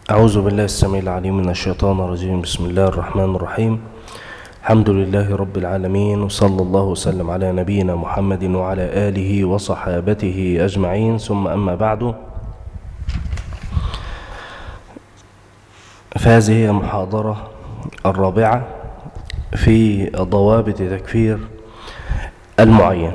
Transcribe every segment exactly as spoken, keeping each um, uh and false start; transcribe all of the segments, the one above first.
أعوذ بالله السميع العليم من الشيطان الرجيم. بسم الله الرحمن الرحيم. الحمد لله رب العالمين، وصلى الله وسلم على نبينا محمد وعلى آله وصحابته أجمعين، ثم أما بعد، فهذه هي المحاضرة الرابعة في ضوابط تكفير المعين.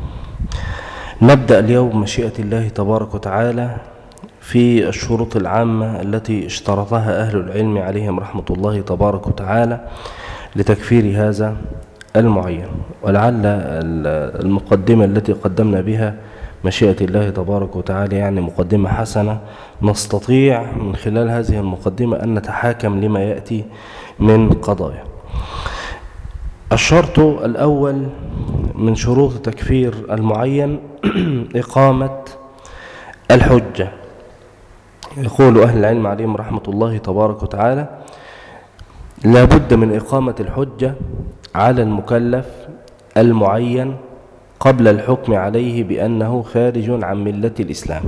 نبدأ اليوم مشيئة الله تبارك وتعالى في الشروط العامة التي اشترطها أهل العلم عليهم رحمة الله تبارك وتعالى لتكفير هذا المعين، ولعل المقدمة التي قدمنا بها مشيئة الله تبارك وتعالى يعني مقدمة حسنة، نستطيع من خلال هذه المقدمة أن نتحاكم لما يأتي من قضايا. الشرط الأول من شروط تكفير المعين إقامة الحجة. يقول أهل العلم عليهم رحمة الله تبارك وتعالى: لا بد من إقامة الحجة على المكلف المعين قبل الحكم عليه بأنه خارج عن ملة الإسلام.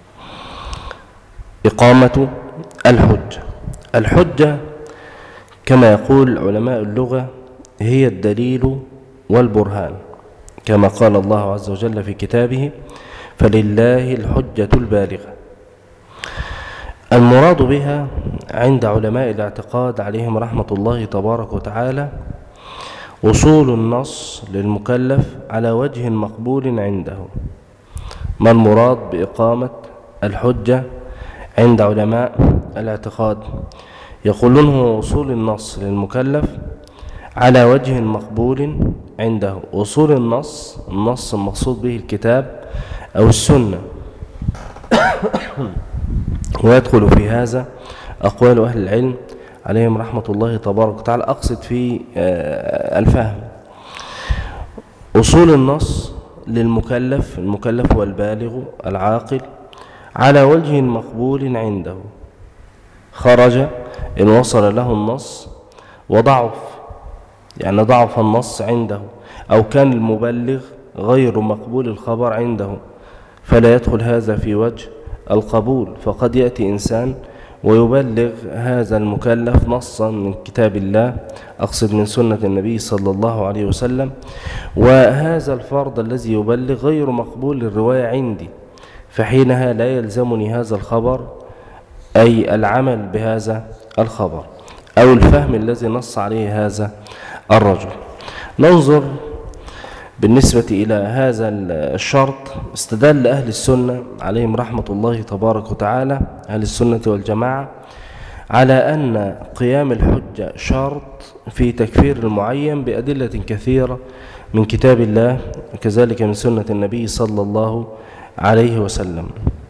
إقامة الحجة، الحجة كما يقول علماء اللغة هي الدليل والبرهان، كما قال الله عز وجل في كتابه: فلله الحجة البالغة. المراد بها عند علماء الاعتقاد عليهم رحمة الله تبارك وتعالى وصول النص للمكلف على وجه مقبول عنده. ما المراد بإقامة الحجة عند علماء الاعتقاد؟ يقولون هو وصول النص للمكلف على وجه مقبول عنده. وصول النص، النص المقصود به الكتاب أو السنة، ويدخل في هذا أقوال أهل العلم عليهم رحمة الله تبارك وتعالى، أقصد في الفهم. وصول النص للمكلف، المكلف هو البالغ العاقل، على وجه مقبول عنده. خرج إن وصل له النص وضعف، يعني ضعف النص عنده، أو كان المبلغ غير مقبول الخبر عنده، فلا يدخل هذا في وجه القبول. فقد يأتي إنسان ويبلغ هذا المكلف نصا من كتاب الله، أقصد من سنة النبي صلى الله عليه وسلم، وهذا الفرد الذي يبلغ غير مقبول الرواية عندي، فحينها لا يلزمني هذا الخبر، أي العمل بهذا الخبر أو الفهم الذي نص عليه هذا الرجل. ننظر بالنسبة إلى هذا الشرط. استدل أهل السنة عليهم رحمة الله تبارك وتعالى، أهل السنة والجماعة، على أن قيام الحجة شرط في تكفير المعين بأدلة كثيرة من كتاب الله وكذلك من سنة النبي صلى الله عليه وسلم.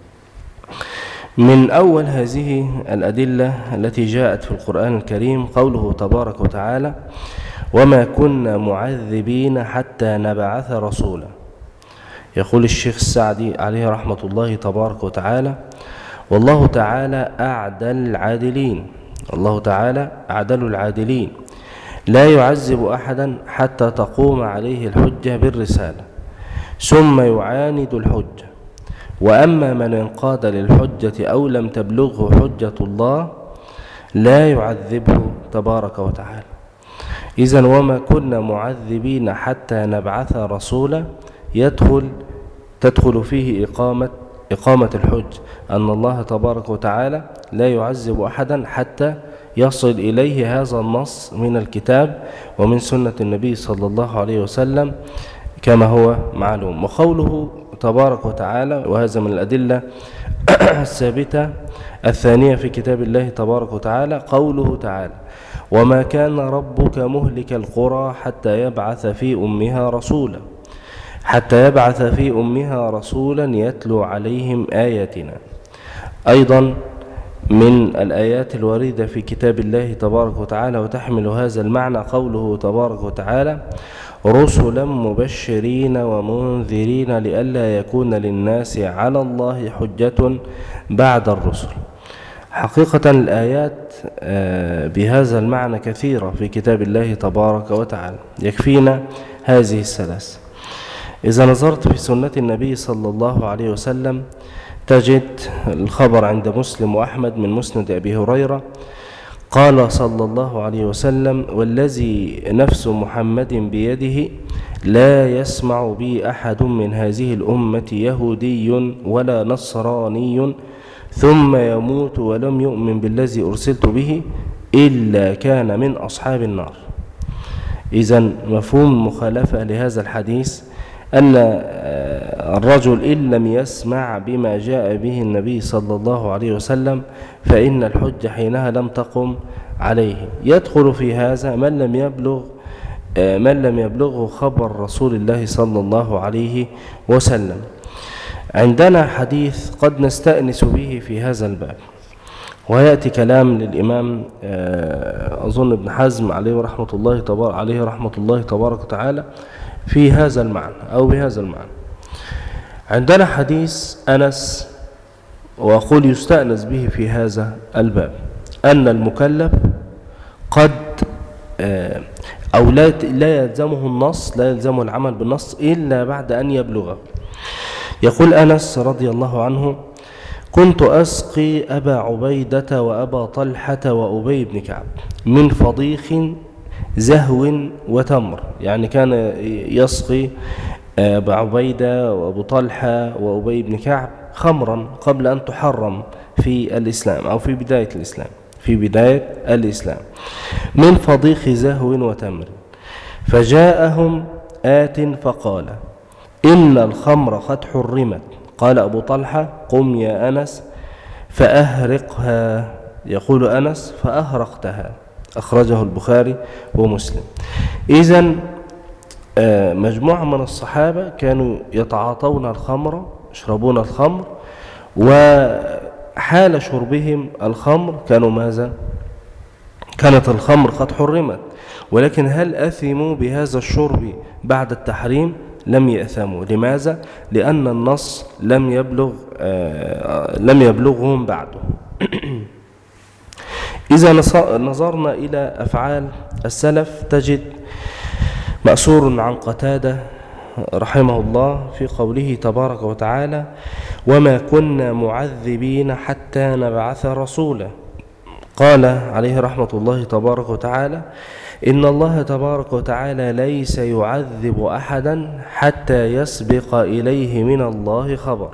من أول هذه الأدلة التي جاءت في القرآن الكريم قوله تبارك وتعالى: وما كنا معذبين حتى نبعث رسولا. يقول الشيخ السعدي عليه رحمة الله تبارك وتعالى: والله تعالى أعدل العادلين، الله تعالى أعدل العادلين، لا يعذب أحدا حتى تقوم عليه الحجة بالرسالة ثم يعاند الحجة. وأما من انقاد للحجة أو لم تبلغه حجة الله لا يعذبه تبارك وتعالى. إذن وما كنا معذبين حتى نبعث رسولا يدخل تدخل فيه إقامة إقامة الحج، أن الله تبارك وتعالى لا يعذب أحدا حتى يصل إليه هذا النص من الكتاب ومن سنة النبي صلى الله عليه وسلم كما هو معلوم. وقوله تبارك وتعالى، وهذا من الأدلة الثابتة الثانية في كتاب الله تبارك وتعالى، قوله تعالى: وما كان ربك مهلك القرى حتى يبعث في أمها رسولا حتى يبعث في أمها رسولا يتلو عليهم آياتنا. أيضا من الآيات الواردة في كتاب الله تبارك وتعالى وتحمل هذا المعنى قوله تبارك وتعالى: رسلا مبشرين ومنذرين لئلا يكون للناس على الله حجة بعد الرسل. حقيقة الآيات بهذا المعنى كثيرة في كتاب الله تبارك وتعالى، يكفينا هذه الثلاث. إذا نظرت في سنة النبي صلى الله عليه وسلم تجد الخبر عند مسلم وأحمد من مسند أبي هريرة قال صلى الله عليه وسلم: والذي نفس محمد بيده لا يسمع بي أحد من هذه الأمة يهودي ولا نصراني ثم يموت ولم يؤمن بالذي أرسلت به إلا كان من أصحاب النار. إذن مفهوم مخالفة لهذا الحديث أن الرجل إن لم يسمع بما جاء به النبي صلى الله عليه وسلم فإن الحجة حينها لم تقم عليه. يدخل في هذا من لم يبلغ من لم يبلغه خبر رسول الله صلى الله عليه وسلم. عندنا حديث قد نستأنس به في هذا الباب، ويأتي كلام للإمام أظن ابن حزم عليه رحمة الله تبارك عليه رحمة الله تبارك وتعالى في هذا المعنى أو بهذا المعنى. عندنا حديث أنس، وأقول يستأنس به في هذا الباب، أن المكلف قد أو لا يلزمه النص لا يلزمه العمل بالنص إلا بعد أن يبلغه. يقول أنس رضي الله عنه: كنت أسقي أبا عبيدة وأبا طلحة وأبي بن كعب من فضيخ زهو وتمر. يعني كان يسقي أبا عبيدة وأبو طلحة وأبي بن كعب خمرا قبل أن تحرم في الإسلام أو في بداية الإسلام في بداية الإسلام من فضيخ زهو وتمر. فجاءهم آت فقال: إن الخمر قد حرمت. قال أبو طلحة: قم يا أنس فأهرقها. يقول أنس: فأهرقتها. أخرجه البخاري ومسلم. إذن مجموعة من الصحابة كانوا يتعاطون الخمر، يشربون الخمر، وحال شربهم الخمر كانوا ماذا؟ كانت الخمر قد حرمت، ولكن هل أثموا بهذا الشرب بعد التحريم؟ لم يأثموا. لماذا؟ لأن النص لم يبلغ آه لم يبلغهم بعده. إذا نظرنا إلى أفعال السلف تجد مأثور عن قتادة رحمه الله في قوله تبارك وتعالى: وما كنا معذبين حتى نبعث رسولا. قال عليه رحمة الله تبارك وتعالى: إن الله تبارك وتعالى ليس يعذب أحدا حتى يسبق إليه من الله خبر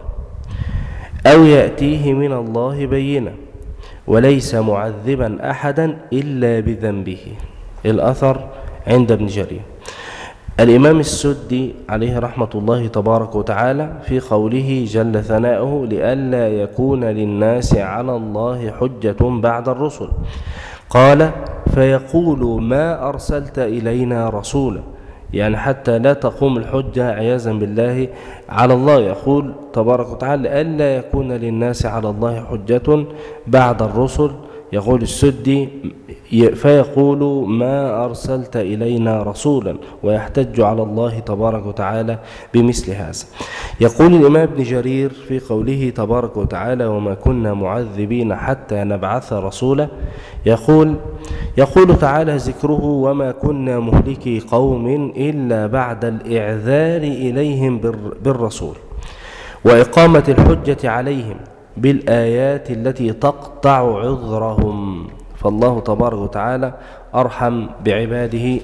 أو يأتيه من الله بينة، وليس معذبا أحدا إلا بذنبه. الأثر عند ابن جرير. الإمام السدي عليه رحمة الله تبارك وتعالى في قوله جل ثناؤه: لئلا يكون للناس على الله حجة بعد الرسل، قال: فيقول ما أرسلت إلينا رسولا. يعني حتى لا تقوم الحجة عياذا بالله على الله. يقول تبارك وتعالى: ألا يكون للناس على الله حجة بعد الرسل. يقول السدي: فيقول ما أرسلت إلينا رسولا، ويحتج على الله تبارك وتعالى بمثل هذا. يقول الإمام ابن جرير في قوله تبارك وتعالى: وما كنا معذبين حتى نبعث رسولا، يقول يقول تعالى ذكره: وما كنا مهلكي قوم إلا بعد الإعذار إليهم بالرسول وإقامة الحجة عليهم بالآيات التي تقطع عذرهم. فالله تبارك وتعالى أرحم بعباده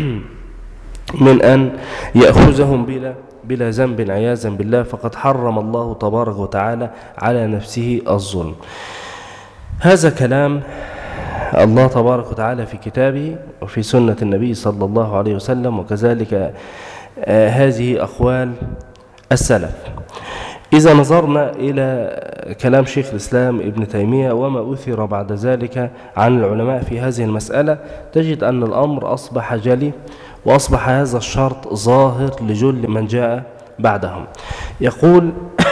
من أن يأخذهم بلا بلا ذنب عياذا بالله، فقد حرم الله تبارك وتعالى على نفسه الظلم. هذا كلام الله تبارك وتعالى في كتابه وفي سنة النبي صلى الله عليه وسلم، وكذلك آه هذه أقوال السلف. إذا نظرنا إلى كلام شيخ الإسلام ابن تيمية وما أثر بعد ذلك عن العلماء في هذه المسألة، تجد أن الأمر أصبح جلي، وأصبح هذا الشرط ظاهر لجل من جاء بعدهم. يقول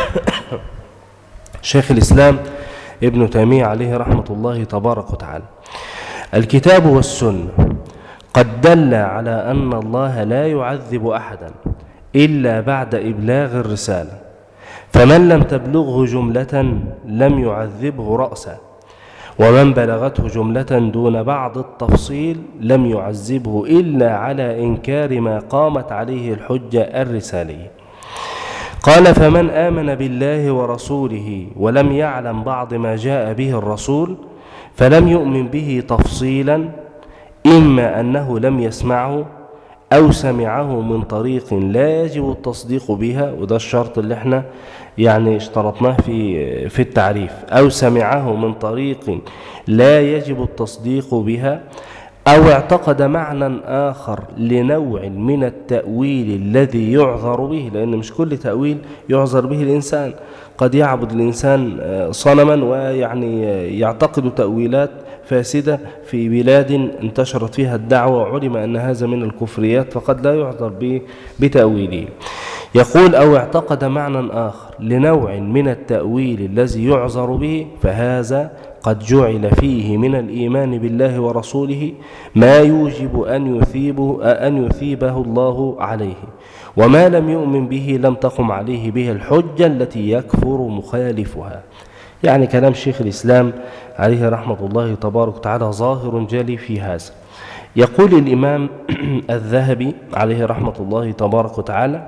شيخ الإسلام ابن تيمية عليه رحمة الله تبارك وتعالى: الكتاب والسنة قد دل على أن الله لا يعذب أحدا إلا بعد إبلاغ الرسالة، فمن لم تبلغه جملة لم يعذبه رأسا، ومن بلغته جملة دون بعض التفصيل لم يعذبه إلا على إنكار ما قامت عليه الحجة الرسالية. قال فمن آمن بالله ورسوله ولم يعلم بعض ما جاء به الرسول فلم يؤمن به تفصيلا، إما أنه لم يسمعه أو سمعه من طريق لا يجب التصديق بها، وده الشرط اللي احنا يعني اشترطناه في في التعريف، أو سمعه من طريق لا يجب التصديق بها، أو اعتقد معنى آخر لنوع من التأويل الذي يعذر به، لأن مش كل تأويل يعذر به الإنسان، قد يعبد الإنسان صنما ويعني يعتقد تأويلات فاسدة في بلاد انتشرت فيها الدعوة وعلم أن هذا من الكفريات، فقد لا يعذر بتأويله. يقول أو اعتقد معنى آخر لنوع من التأويل الذي يعذر به، فهذا قد جعل فيه من الإيمان بالله ورسوله ما يوجب أن يثيبه, أن يثيبه الله عليه، وما لم يؤمن به لم تقم عليه به الحجة التي يكفر مخالفها. يعني كلام شيخ الإسلام عليه رحمة الله تبارك وتعالى ظاهر جلي في هذا. يقول الإمام الذهبي عليه رحمة الله تبارك وتعالى: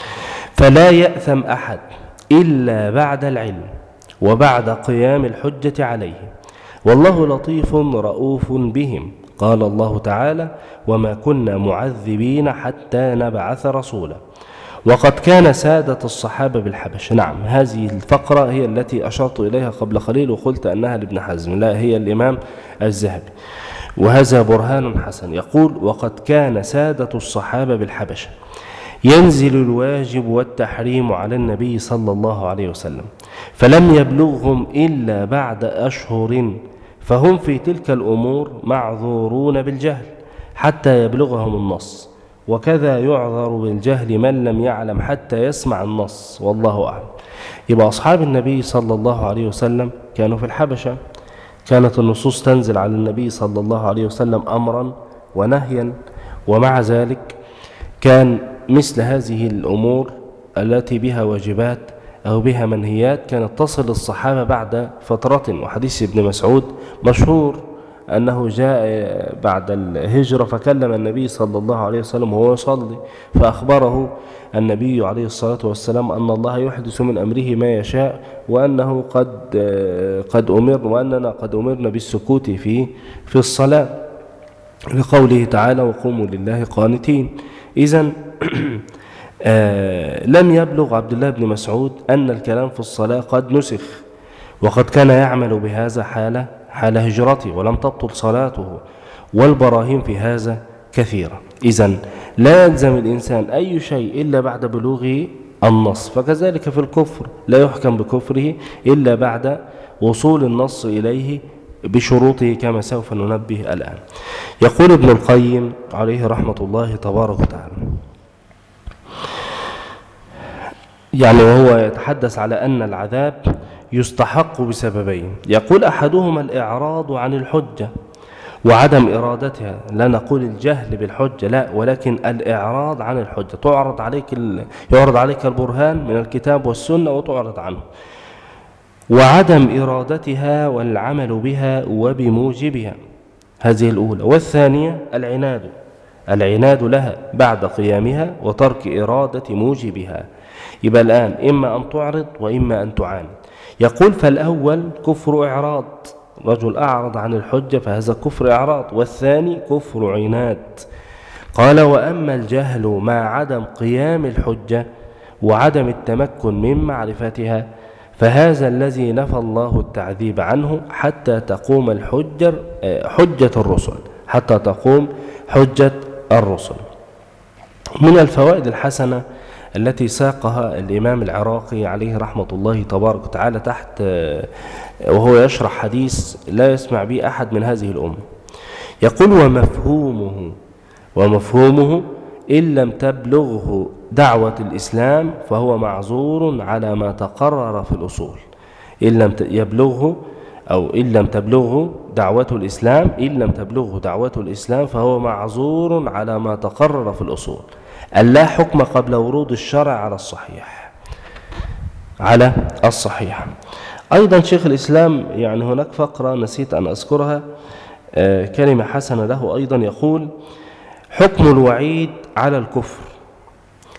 فلا يأثم أحد إلا بعد العلم وبعد قيام الحجة عليه، والله لطيف رؤوف بهم. قال الله تعالى: وما كنا معذبين حتى نبعث رسولا. وقد كان سادة الصحابة بالحبش. نعم، هذه الفقرة هي التي أشرت إليها قبل قليل وقلت أنها لابن حزم، لا، هي الإمام الذهبي، وهذا برهان حسن. يقول: وقد كان سادة الصحابة بالحبش ينزل الواجب والتحريم على النبي صلى الله عليه وسلم، فلم يبلغهم إلا بعد أشهر، فهم في تلك الأمور معذورون بالجهل حتى يبلغهم النص، وكذا يعذر بالجهل من لم يعلم حتى يسمع النص، والله أعلم. يبقى أصحاب النبي صلى الله عليه وسلم كانوا في الحبشة، كانت النصوص تنزل على النبي صلى الله عليه وسلم أمرا ونهيا، ومع ذلك كان مثل هذه الأمور التي بها واجبات أو بها منهيات كانت تصل الصحابة بعد فترة. وحديث ابن مسعود مشهور أنه جاء بعد الهجرة فكلم النبي صلى الله عليه وسلم وهو يصلي، فأخبره النبي عليه الصلاة والسلام أن الله يحدث من أمره ما يشاء، وأنه قد قد أمر وأننا قد أمرنا بالسكوت في في الصلاة، لقوله تعالى: وقوموا لله قانتين. إذن آه لم يبلغ عبد الله بن مسعود أن الكلام في الصلاة قد نسخ، وقد كان يعمل بهذا حال حال هجرته ولم تبطل صلاته، والبراهين في هذا كثيرة. إذن لا يلزم الإنسان أي شيء إلا بعد بلوغه النص، فكذلك في الكفر لا يحكم بكفره إلا بعد وصول النص إليه بشروطه كما سوف ننبه الآن. يقول ابن القيم عليه رحمة الله تبارك وتعالى، يعني وهو يتحدث على أن العذاب يستحق بسببين. يقول: أحدهما الإعراض عن الحجة وعدم إرادتها، لا نقول الجهل بالحجة، لا، ولكن الإعراض عن الحجة. تعرض عليك ال... يعرض عليك البرهان من الكتاب والسنة وتعرض عنه، وعدم إرادتها والعمل بها وبموجبها، هذه الأولى. والثانية العناد، العناد لها بعد قيامها وترك إرادة موجبها. يبقى الآن إما أن تعرض وإما أن تعاند. يقول: فالأول كفر إعراض، رجل أعرض عن الحجة فهذا كفر إعراض، والثاني كفر عناد. قال: وأما الجهل مع عدم قيام الحجة وعدم التمكن من معرفتها فهذا الذي نفى الله التعذيب عنه حتى تقوم الحجة حجة الرسل حتى تقوم حجة الرسل. من الفوائد الحسنة التي ساقها الإمام العراقي عليه رحمة الله تبارك وتعالى تحت وهو يشرح حديث لا يسمع به أحد من هذه الأمة، يقول: ومفهومه ومفهومه إن لم تبلغه دعوة الإسلام فهو معذور على ما تقرر في الأصول. إن لم يبلغه أو إن لم تبلغه دعوة الإسلام إن لم تبلغه دعوة الإسلام فهو معذور على ما تقرر في الأصول. اللا حكم قبل ورود الشرع على الصحيح على الصحيح. أيضا شيخ الإسلام يعني هناك فقرة نسيت أن أذكرها، كلمة حسنة له أيضا، يقول: حكم الوعيد على الكفر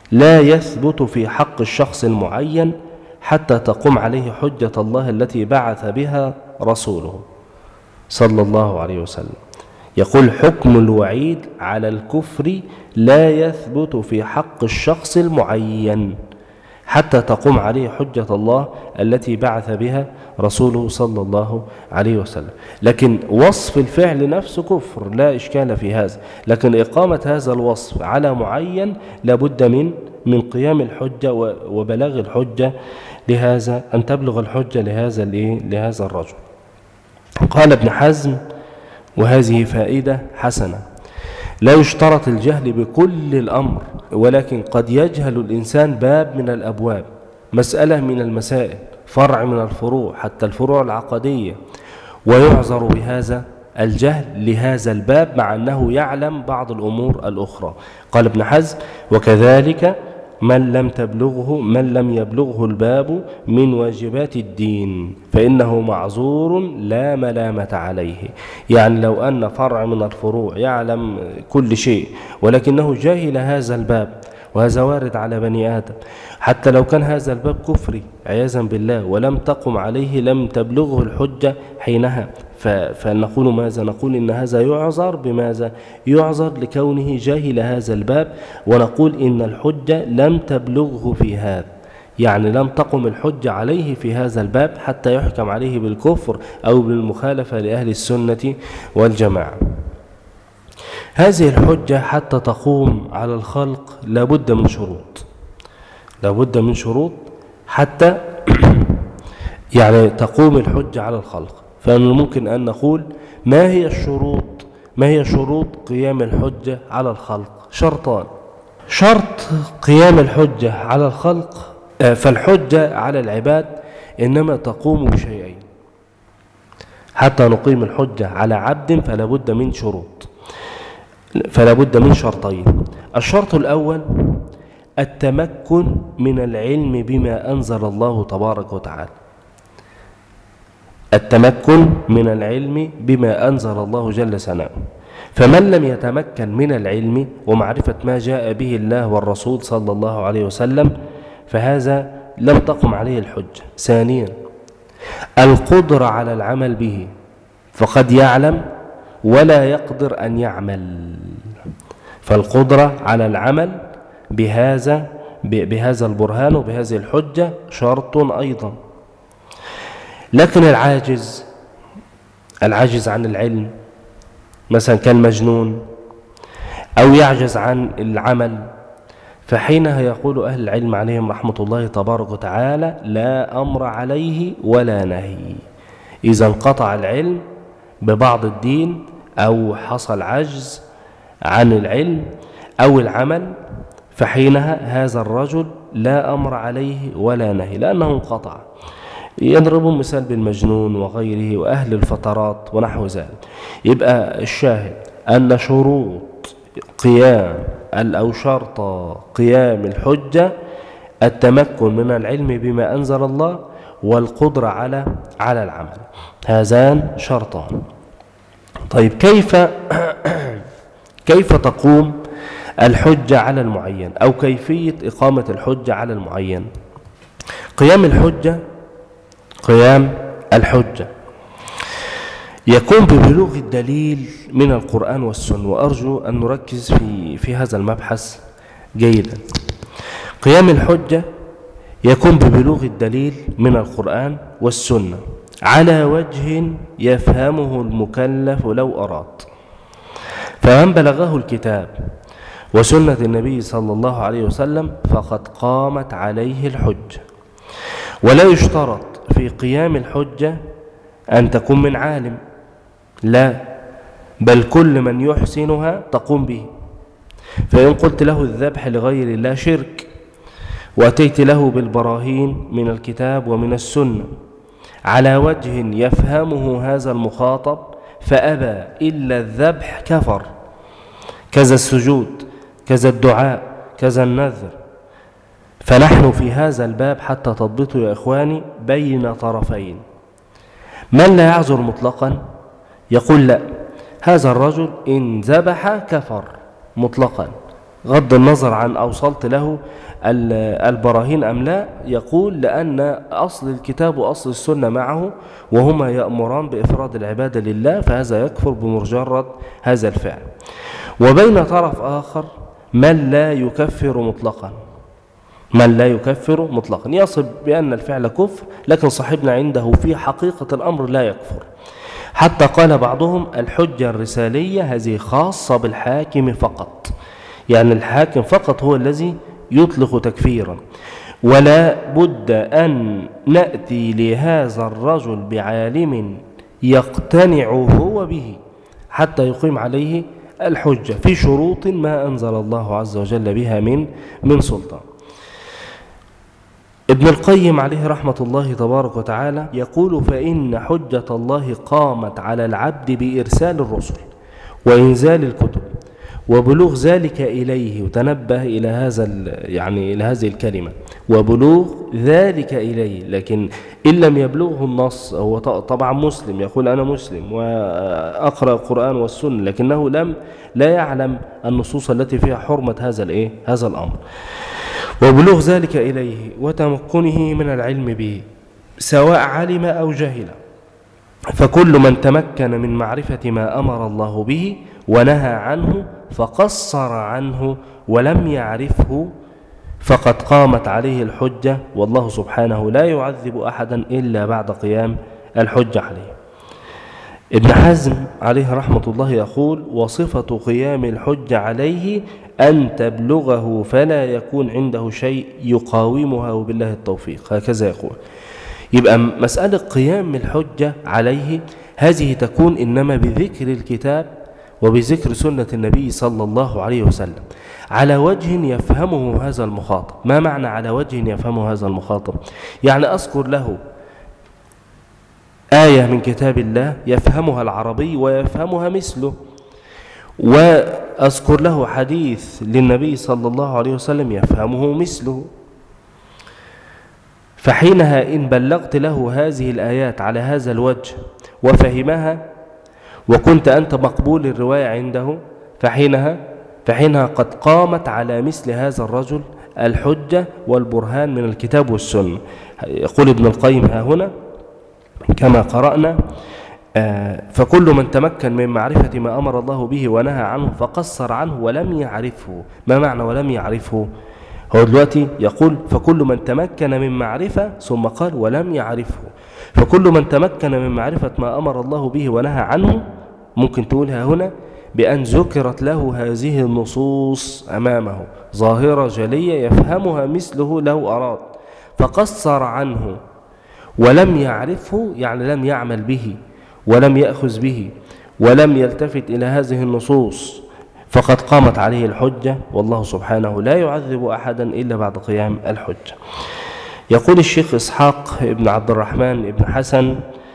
لا يثبت في حق الشخص المعين حتى تقوم عليه حجة الله التي بعث بها رسوله صلى الله عليه وسلم. يقول حكم الوعيد على الكفر لا يثبت في حق الشخص المعين حتى تقوم عليه حجة الله التي بعث بها رسوله صلى الله عليه وسلم. لكن وصف الفعل نفسه كفر لا إشكال في هذا، لكن إقامة هذا الوصف على معين لابد من من قيام الحجة وبلاغ الحجة لهذا، أن تبلغ الحجة لهذا لهذا الرجل. قال ابن حزم وهذه فائدة حسنة: لا يشترط الجهل بكل الأمر، ولكن قد يجهل الإنسان باب من الأبواب، مسألة من المسائل، فرع من الفروع، حتى الفروع العقدية، ويعذر بهذا الجهل لهذا الباب مع أنه يعلم بعض الأمور الأخرى. قال ابن حزم: وكذلك من لم تبلغه من لم يبلغه الباب من واجبات الدين فإنه معذور لا ملامة عليه. يعني لو أن فرع من الفروع يعلم كل شيء ولكنه جاهل هذا الباب، وهذا وارد على بني آدم، حتى لو كان هذا الباب كفري عياذا بالله ولم تقم عليه لم تبلغه الحجة حينها، فنقول ماذا؟ نقول إن هذا يعذر بماذا؟ يعذر لكونه جاهل هذا الباب، ونقول إن الحجة لم تبلغه في هذا، يعني لم تقم الحجة عليه في هذا الباب حتى يحكم عليه بالكفر أو بالمخالفة لأهل السنة والجماعة. هذه الحجة حتى تقوم على الخلق لابد من شروط، لابد من شروط حتى يعني تقوم الحجة على الخلق. فممكن أن نقول ما هي الشروط؟ ما هي شروط قيام الحجة على الخلق؟ شرطان. شرط قيام الحجة على الخلق، فالحجة على العباد إنما تقوم بشيئين. حتى نقيم الحجة على عبد فلا بد من شروط، فلا بد من شرطين. الشرط الأول التمكن من العلم بما أنزل الله تبارك وتعالى، التمكن من العلم بما أنزل الله جل ثناؤه. فمن لم يتمكن من العلم ومعرفة ما جاء به الله والرسول صلى الله عليه وسلم فهذا لم تقم عليه الحجة. ثانيا القدرة على العمل به، فقد يعلم ولا يقدر أن يعمل، فالقدرة على العمل بهذا بهذا البرهان وبهذه الحجة شرط أيضا. لكن العاجز العاجز عن العلم مثلا كان مجنون أو يعجز عن العمل، فحينها يقول أهل العلم عليهم رحمة الله تبارك وتعالى لا أمر عليه ولا نهي. إذا انقطع العلم ببعض الدين أو حصل عجز عن العلم أو العمل فحينها هذا الرجل لا أمر عليه ولا نهي لأنه انقطع. يضربون مثال بالمجنون وغيره وأهل الفترات ونحو ذلك. يبقى الشاهد أن شروط قيام أو شرط قيام الحجة التمكن من العلم بما أنزل الله والقدرة على على العمل، هذان شرطان. طيب كيف كيف تقوم الحجة على المعين أو كيفية إقامة الحجة على المعين؟ قيام الحجة قيام الحجة يكون ببلوغ الدليل من القرآن والسنة، وأرجو أن نركز في في هذا المبحث جيدا. قيام الحجة يكون ببلوغ الدليل من القرآن والسنة على وجه يفهمه المكلف لو أراد. فمن بلغه الكتاب وسنة النبي صلى الله عليه وسلم فقد قامت عليه الحجة. ولا يشترط في قيام الحجة أن تكون من عالم، لا، بل كل من يحسنها تقوم به. فإن قلت له الذبح لغير الله شرك وأتيت له بالبراهين من الكتاب ومن السنة على وجه يفهمه هذا المخاطب فأبى إلا الذبح كفر، كذا السجود، كذا الدعاء، كذا النذر. فنحن في هذا الباب حتى تضبطوا يا إخواني بين طرفين. من لا يعذر مطلقا يقول لا، هذا الرجل إن ذبح كفر مطلقا غض النظر عن أوصلت له البراهين أم لا، يقول لأن أصل الكتاب وأصل السنة معه وهما يأمران بإفراد العبادة لله، فهذا يكفر بمجرد هذا الفعل. وبين طرف آخر من لا يكفر مطلقا، من لا يكفر مطلقا يصب بأن الفعل كفر، لكن صاحبنا عنده في حقيقة الأمر لا يكفر. حتى قال بعضهم الحجة الرسالية هذه خاصة بالحاكم فقط، يعني الحاكم فقط هو الذي يطلق تكفيرا، ولا بد أن نأتي لهذا الرجل بعالم يقتنع هو به حتى يقيم عليه الحجة في شروط ما أنزل الله عز وجل بها من من سلطان. ابن القيم عليه رحمة الله تبارك وتعالى يقول فإن حجة الله قامت على العبد بإرسال الرسل وإنزال الكتب وبلوغ ذلك إليه، وتنبه إلى هذا يعني إلى هذه الكلمة وبلوغ ذلك إليه، لكن إن لم يبلغه النص، هو طبعا مسلم يقول أنا مسلم وأقرأ القرآن والسنة، لكنه لم لا يعلم النصوص التي فيها حرمة هذا الإيه هذا الأمر، وبلوغ ذلك إليه وتمكنه من العلم به سواء علم أو جهل. فكل من تمكن من معرفة ما أمر الله به ونهى عنه فقصر عنه ولم يعرفه فقد قامت عليه الحجة، والله سبحانه لا يعذب أحدا إلا بعد قيام الحجة عليه. ابن حزم عليه رحمة الله يقول وصفة قيام الحجة عليه أن تبلغه فلا يكون عنده شيء يقاومها وبالله التوفيق، هكذا يقول. يبقى مسألة قيام الحجة عليه هذه تكون إنما بذكر الكتاب وبذكر سنة النبي صلى الله عليه وسلم على وجه يفهمه هذا المخاطب. ما معنى على وجه يفهمه هذا المخاطب؟ يعني أذكر له آية من كتاب الله يفهمها العربي ويفهمها مثله، وأذكر له حديث للنبي صلى الله عليه وسلم يفهمه مثله، فحينها إن بلغت له هذه الآيات على هذا الوجه وفهمها وكنت أنت مقبول الرواية عنده، فحينها فحينها قد قامت على مثل هذا الرجل الحجة والبرهان من الكتاب والسنة. يقول ابن القيم ها هنا كما قرأنا فكل من تمكن من معرفة ما أمر الله به ونهى عنه فقصر عنه ولم يعرفه. ما معنى ولم يعرفه؟ هو دلوقتي يقول فكل من تمكن من معرفة ثم قال ولم يعرفه، فكل من تمكن من معرفة ما أمر الله به ونهى عنه ممكن تقولها هنا بأن ذكرت له هذه النصوص أمامه ظاهرة جلية يفهمها مثله لو أراد، فقصر عنه ولم يعرفه يعني لم يعمل به ولم يأخذ به ولم يلتفت إلى هذه النصوص فقد قامت عليه الحجة، والله سبحانه لا يعذب أحدا إلا بعد قيام الحجة. يقول الشيخ إسحاق ابن عبد الرحمن ابن حسن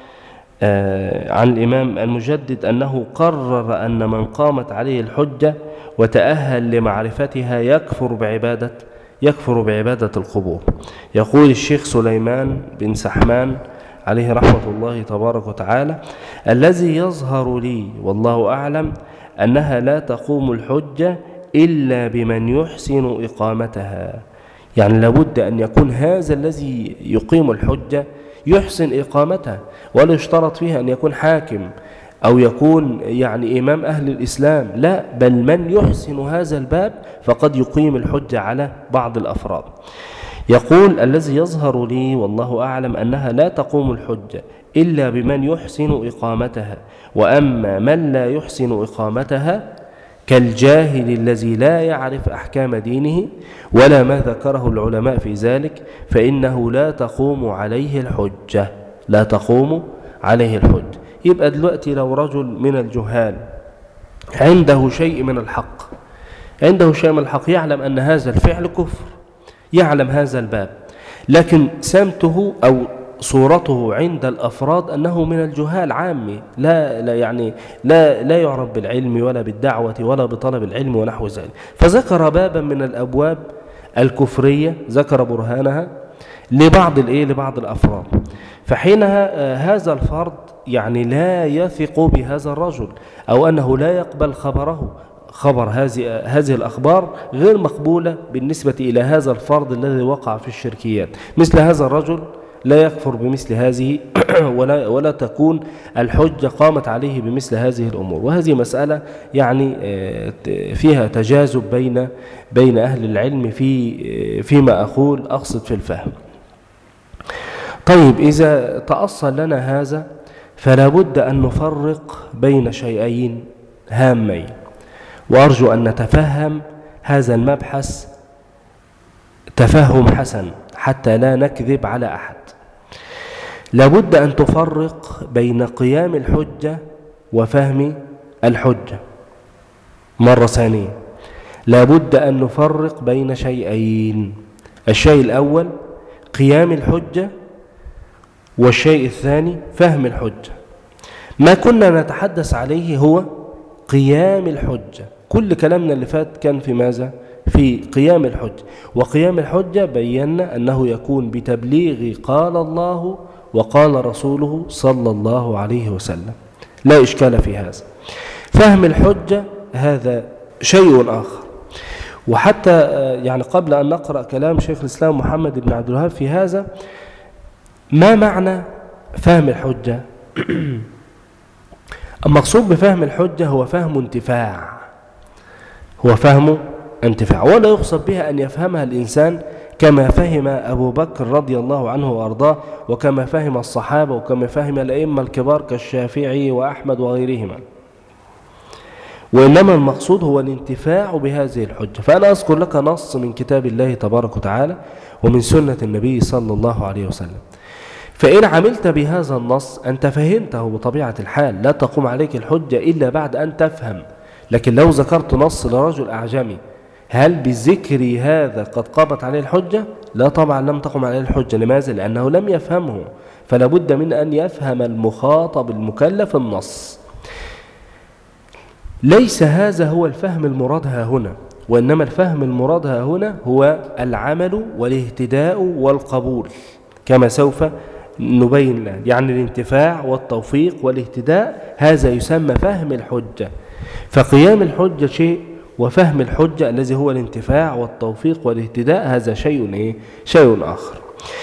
عن الإمام المجدد أنه قرر أن من قامت عليه الحجة وتأهل لمعرفتها يكفر بعبادة يكفر بعبادة القبور. يقول الشيخ سليمان بن سحمان عليه رحمة الله تبارك وتعالى الذي يظهر لي والله أعلم أنها لا تقوم الحجة إلا بمن يحسن إقامتها، يعني لابد أن يكون هذا الذي يقيم الحجة يحسن إقامتها، ولا يشترط فيها أن يكون حاكم أو يكون يعني إمام أهل الإسلام، لا، بل من يحسن هذا الباب فقد يقيم الحجة على بعض الأفراد. يقول الذي يظهر لي والله أعلم أنها لا تقوم الحجة إلا بمن يحسن إقامتها، وأما من لا يحسن إقامتها كالجاهل الذي لا يعرف أحكام دينه ولا ما ذكره العلماء في ذلك فإنه لا تقوم عليه الحجة لا تقوم عليه الحجة. يبقى دلوقتي لو رجل من الجهال عنده شيء من الحق عنده شيء من الحق يعلم أن هذا الفعل كفر، يعلم هذا الباب، لكن سمته أو صورته عند الأفراد أنه من الجهال عامي لا, لا يعني لا, لا يعرف بالعلم ولا بالدعوة ولا بطلب العلم ونحو ذلك، فذكر بابا من الأبواب الكفرية ذكر برهانها لبعض الإيه لبعض الأفراد، فحينها هذا الفرد يعني لا يثق بهذا الرجل أو أنه لا يقبل خبره خبر هذه هذه الأخبار غير مقبولة بالنسبة إلى هذا الفرد الذي وقع في الشركيات. مثل هذا الرجل لا يكفر بمثل هذه ولا, ولا تكون الحجة قامت عليه بمثل هذه الأمور. وهذه مسألة يعني فيها تجاذب بين بين أهل العلم في فيما أقول أقصد في الفهم. طيب إذا تأصل لنا هذا فلا بد أن نفرق بين شيئين هامين، وأرجو أن نتفهم هذا المبحث تفهم حسن حتى لا نكذب على أحد. لابد أن تفرق بين قيام الحجة وفهم الحجة. مرة ثانية لابد أن نفرق بين شيئين، الشيء الأول قيام الحجة، والشيء الثاني فهم الحجة. ما كنا نتحدث عليه هو قيام الحجة. كل كلامنا اللي فات كان في ماذا؟ في قيام الحجة. وقيام الحجة بينا أنه يكون بتبليغ قال الله وقال رسوله صلى الله عليه وسلم، لا إشكال في هذا. فهم الحجة هذا شيء آخر. وحتى يعني قبل أن نقرأ كلام شيخ الإسلام محمد بن عبد الوهاب في هذا، ما معنى فهم الحجة؟ المقصود بفهم الحجة هو فهم انتفاع، هو فهم انتفاع، ولا يقصد بها أن يفهمها الإنسان كما فهم أبو بكر رضي الله عنه وأرضاه، وكما فهم الصحابة، وكما فهم الأئمة الكبار كالشافعي وأحمد وغيرهما، وإنما المقصود هو الانتفاع بهذه الحجة. فأنا أذكر لك نص من كتاب الله تبارك وتعالى ومن سنة النبي صلى الله عليه وسلم، فإن عملت بهذا النص أنت فهمته بطبيعة الحال، لا تقوم عليك الحجة إلا بعد أن تفهم. لكن لو ذكرت نص لرجل أعجمي، هل بذكر هذا قد قامت عليه الحجة؟ لا طبعا لم تقم عليه الحجة. لماذا؟ لأنه لم يفهمه. فلا بد من أن يفهم المخاطب المكلف النص. ليس هذا هو الفهم المراد ها هنا، وإنما الفهم المراد ها هنا هو العمل والاهتداء والقبول، كما سوف نبين الآن. يعني الانتفاع والتوفيق والاهتداء هذا يسمى فهم الحجة. فقيام الحجة شيء، وفهم الحجة الذي هو الانتفاع والتوفيق والاهتداء هذا شيء إيه؟ شيء آخر.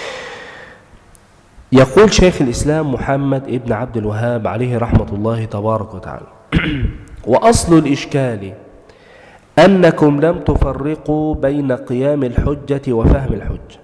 يقول شيخ الإسلام محمد ابن عبد الوهاب عليه رحمة الله تبارك وتعالى: وأصل الإشكال أنكم لم تفرقوا بين قيام الحجة وفهم الحجة،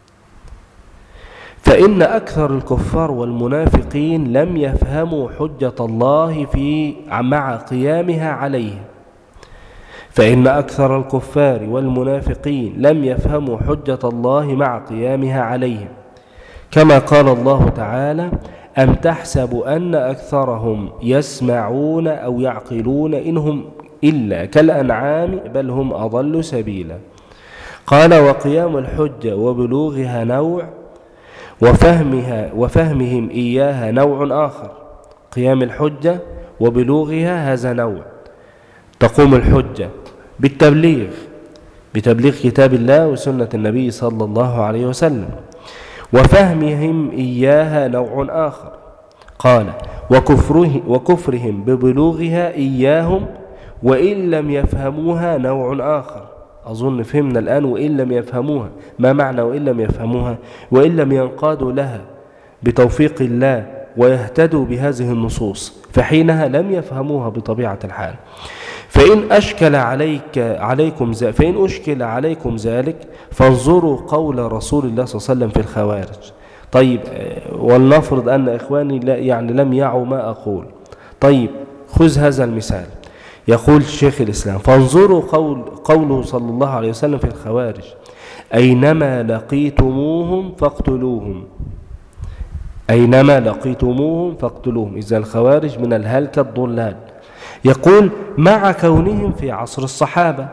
فإن أكثر الكفار والمنافقين لم يفهموا حجة الله في مع قيامها عليه. فإن أكثر الكفار والمنافقين لم يفهموا حجة الله مع قيامها عليهم، كما قال الله تعالى: أم تحسب أن أكثرهم يسمعون أو يعقلون إنهم إلا كالأنعام بل هم أضل سبيلا. قال: وقيام الحجة وبلوغها نوع، وفهمها وفهمهم إياها نوع آخر. قيام الحجة وبلوغها هذا نوع، تقوم الحجة بالتبليغ بتبليغ كتاب الله وسنة النبي صلى الله عليه وسلم، وفهمهم إياها نوع آخر. قال: وكفره وكفرهم ببلوغها إياهم وإن لم يفهموها نوع آخر. أظن فهمنا الآن وإن لم يفهموها. ما معنى وإن لم يفهموها؟ وإن لم ينقادوا لها بتوفيق الله ويهتدوا بهذه النصوص، فحينها لم يفهموها بطبيعة الحال. فإن أشكل عليك عليكم فإن أشكل عليكم ذلك فانظروا قول رسول الله صلى الله عليه وسلم في الخوارج. طيب، ولنفرض أن إخواني لا يعني لم يعوا ما أقول. طيب، خذ هذا المثال. يقول شيخ الإسلام: فانظروا قول قوله صلى الله عليه وسلم في الخوارج: أينما لقيتموهم فاقتلوهم. أينما لقيتموهم فاقتلوهم. إذا الخوارج من الهلكة الضلال. يقول: مع كونهم في عصر الصحابة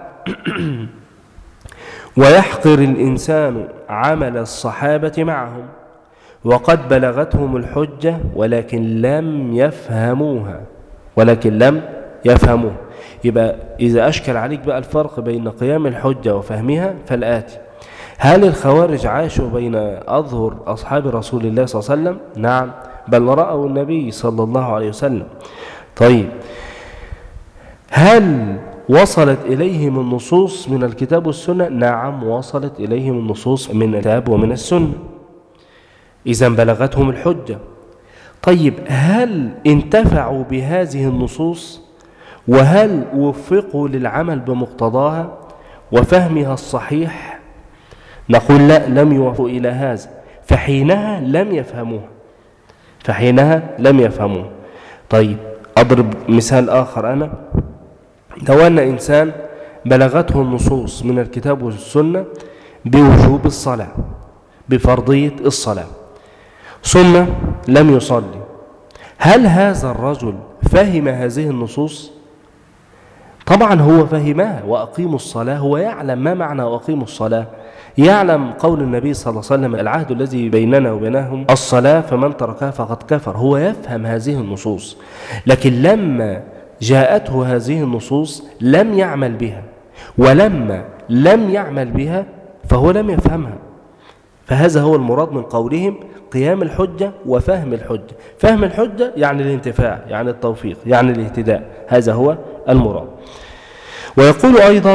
ويحقر الإنسان عمل الصحابة معهم، وقد بلغتهم الحجة ولكن لم يفهموها ولكن لم يفهموها. يبقى إذا أشكل عليك بقى الفرق بين قيام الحجة وفهمها فالآتي: هل الخوارج عاشوا بين أظهر أصحاب رسول الله صلى الله عليه وسلم؟ نعم، بل رأوا النبي صلى الله عليه وسلم. طيب، هل وصلت إليهم النصوص من الكتاب والسنة؟ نعم وصلت إليهم النصوص من الكتاب ومن السنة، إذن بلغتهم الحجة. طيب هل انتفعوا بهذه النصوص؟ وهل وفقوا للعمل بمقتضاها وفهمها الصحيح؟ نقول لا، لم يوفقوا إلى هذا، فحينها لم يفهموها فحينها لم يفهموها طيب أضرب مثال آخر. أنا لو أن إنسان بلغته النصوص من الكتاب والسنة بوجوب الصلاة، بفرضية الصلاة، ثم لم يصلي، هل هذا الرجل فهم هذه النصوص؟ طبعا هو فهمها. وأقيموا الصلاة، هو يعلم ما معنى وأقيموا الصلاة، يعلم قول النبي صلى الله عليه وسلم العهد الذي بيننا وبينهم الصلاة فمن تركها فقد كفر. هو يفهم هذه النصوص، لكن لما جاءته هذه النصوص لم يعمل بها، ولما لم يعمل بها فهو لم يفهمها. فهذا هو المراد من قولهم قيام الحجة وفهم الحجة. فهم الحجة يعني الانتفاع، يعني التوفيق، يعني الاهتداء، هذا هو المراد. ويقول أيضا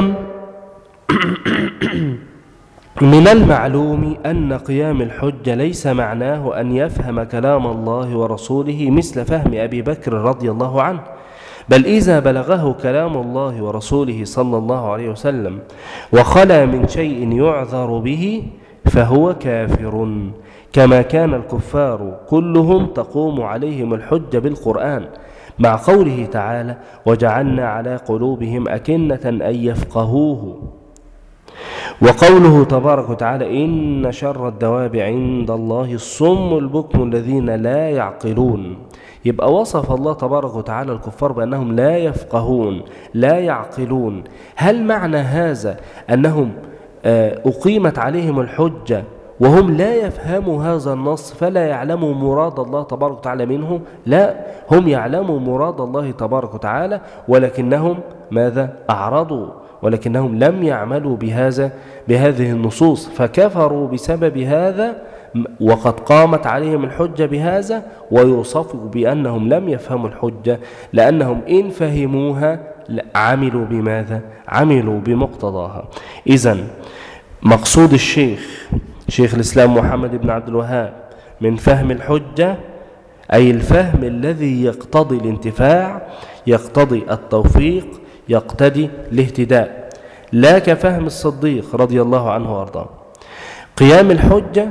من المعلوم أن قيام الحجة ليس معناه أن يفهم كلام الله ورسوله مثل فهم أبي بكر رضي الله عنه، بل إذا بلغه كلام الله ورسوله صلى الله عليه وسلم وخلا من شيء يعذر به فهو كافر، كما كان الكفار كلهم تقوم عليهم الحجة بالقرآن، مع قوله تعالى وجعلنا على قلوبهم أكنة أن يفقهوه، وقوله تبارك وتعالى إن شر الدواب عند الله الصم البكم الذين لا يعقلون. يبقى وصف الله تبارك وتعالى الكفار بأنهم لا يفقهون لا يعقلون. هل معنى هذا أنهم أقيمت عليهم الحجة وهم لا يفهموا هذا النص فلا يعلموا مراد الله تبارك وتعالى منه؟ لا، هم يعلموا مراد الله تبارك وتعالى، ولكنهم ماذا؟ أعرضوا، ولكنهم لم يعملوا بهذا بهذه النصوص فكفروا بسبب هذا، وقد قامت عليهم الحجة بهذا، ويوصفوا بأنهم لم يفهموا الحجة لأنهم إن فهموها عملوا بماذا؟ عملوا بمقتضاها. إذن مقصود الشيخ شيخ الإسلام محمد بن عبد الوهاب من فهم الحجة أي الفهم الذي يقتضي الانتفاع، يقتضي التوفيق، يقتضي الاهتداء، لا كفهم الصديق رضي الله عنه وارضاه. قيام الحجة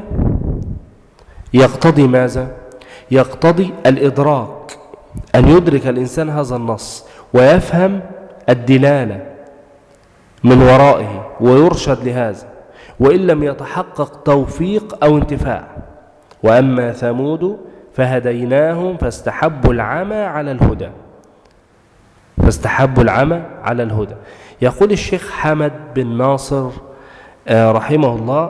يقتضي ماذا؟ يقتضي الإدراك، أن يدرك الإنسان هذا النص ويفهم الدلالة من ورائه ويرشد لهذا، وإن لم يتحقق توفيق أو انتفاع. وأما ثمود فهديناهم فاستحبوا العمى على الهدى فاستحبوا العمى على الهدى. يقول الشيخ حمد بن ناصر رحمه الله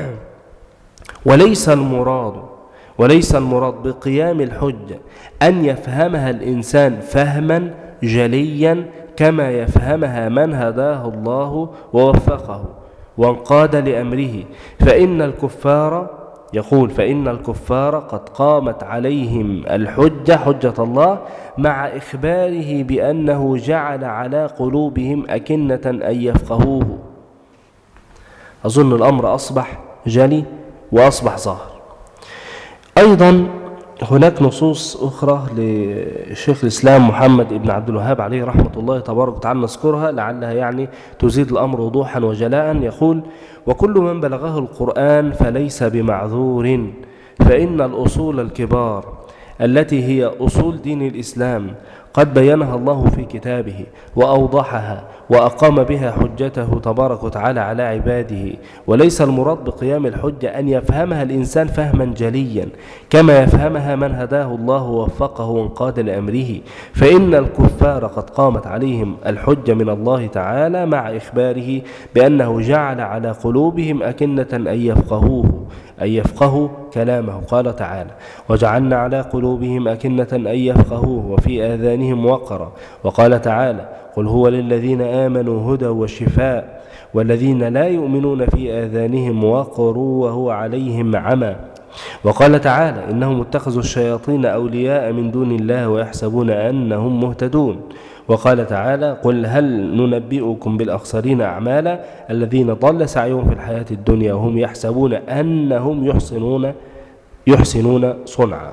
وليس المراد وليس المراد بقيام الحجة أن يفهمها الإنسان فهما جليا كما يفهمها من هداه الله ووفقه وانقاد لأمره، فإن الكفار يقول فإن الكفار قد قامت عليهم الحجة حجة الله مع إخباره بأنه جعل على قلوبهم أكنة أن يفقهوه. أظن الأمر أصبح جلي وأصبح ظاهر. أيضا هناك نصوص أخرى لشيخ الإسلام محمد بن عبد الوهاب عليه رحمة الله تبارك وتعالى نذكرها لعلها يعني تزيد الأمر وضوحا وجلاء. يقول وكل من بلغه القرآن فليس بمعذور، فإن الأصول الكبار التي هي أصول دين الإسلام قد بينها الله في كتابه وأوضحها وأقام بها حجته تبارك وتعالى على عباده. وليس المراد بقيام الحجة أن يفهمها الإنسان فهما جليا كما يفهمها من هداه الله ووفقه وانقاد لأمره، فإن الكفار قد قامت عليهم الحجة من الله تعالى مع إخباره بأنه جعل على قلوبهم أكنة أن يفقهوه أن يفقهوا كلامه. قال تعالى وجعلنا على قلوبهم أكنة أن يفقهوه وفي آذانهم وقرا. وقال تعالى قل هو للذين آمنوا هدى وشفاء والذين لا يؤمنون في آذانهم وقر وهو عليهم عمى. وقال تعالى إنهم اتخذوا الشياطين أولياء من دون الله ويحسبون أنهم مهتدون. وقال تعالى قل هل ننبئكم بالأخسرين أعمالا الذين ضل سعيهم في الحياة الدنيا وهم يحسبون أنهم يحسنون يحسنون صنعا.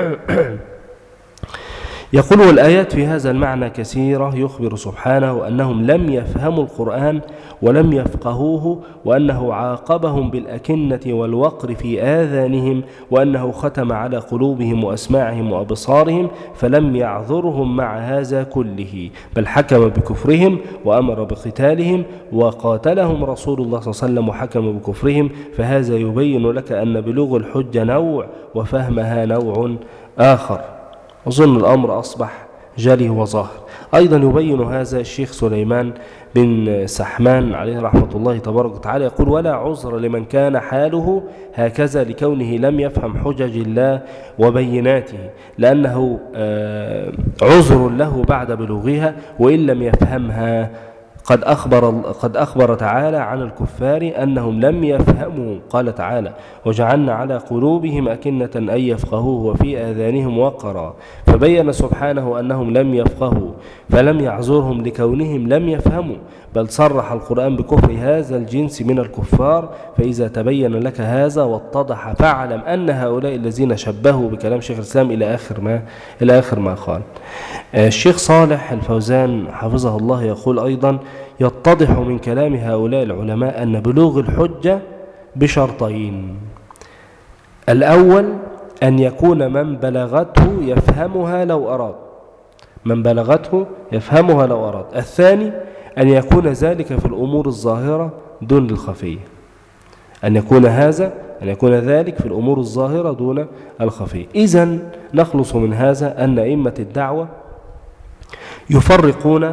يقول والآيات في هذا المعنى كثيرة، يخبر سبحانه أنهم لم يفهموا القرآن ولم يفقهوه، وأنه عاقبهم بالأكنة والوقر في آذانهم، وأنه ختم على قلوبهم وأسماعهم وأبصارهم، فلم يعذرهم مع هذا كله، بل حكم بكفرهم وأمر بقتالهم وقاتلهم رسول الله صلى الله عليه وسلم وحكم بكفرهم. فهذا يبين لك أن بلوغ الحجة نوع وفهمها نوع آخر. أظن الأمر أصبح جلي وظاهر. أيضا يبين هذا الشيخ سليمان بن سحمان عليه رحمة الله تبارك وتعالى، يقول ولا عذر لمن كان حاله هكذا لكونه لم يفهم حجج الله وبيناته، لأنه عذر له بعد بلوغها وإن لم يفهمها. قد أخبر, قد أخبر تعالى عن الكفار أنهم لم يفهموا، قال تعالى وجعلنا على قلوبهم أكنة أن يفقهوه وفي آذانهم وقرا، فبين سبحانه أنهم لم يفقهوا فلم يعذرهم لكونهم لم يفهموا، بل صرح القرآن بكفر هذا الجنس من الكفار. فإذا تبين لك هذا واتضح فاعلم أن هؤلاء الذين شبهوا بكلام شيخ الإسلام إلى آخر ما إلى آخر ما قال. الشيخ صالح الفوزان حفظه الله يقول أيضا يتضح من كلام هؤلاء العلماء أن بلوغ الحجة بشرطين: الأول أن يكون من بلغته يفهمها لو أراد، من بلغته يفهمها لو أراد. الثاني أن يكون ذلك في الأمور الظاهرة دون الخفية، أن يكون هذا أن يكون ذلك في الأمور الظاهرة دون الخفية. إذن نخلص من هذا أن أئمة الدعوة يفرقون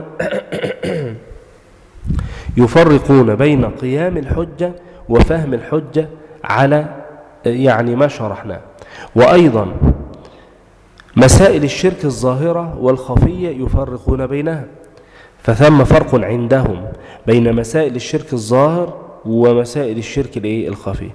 يفرقون بين قيام الحجة وفهم الحجة على يعني ما شرحناه، وأيضا مسائل الشرك الظاهرة والخفية يفرقون بينها، فثم فرق عندهم بين مسائل الشرك الظاهر ومسائل الشرك الخفي.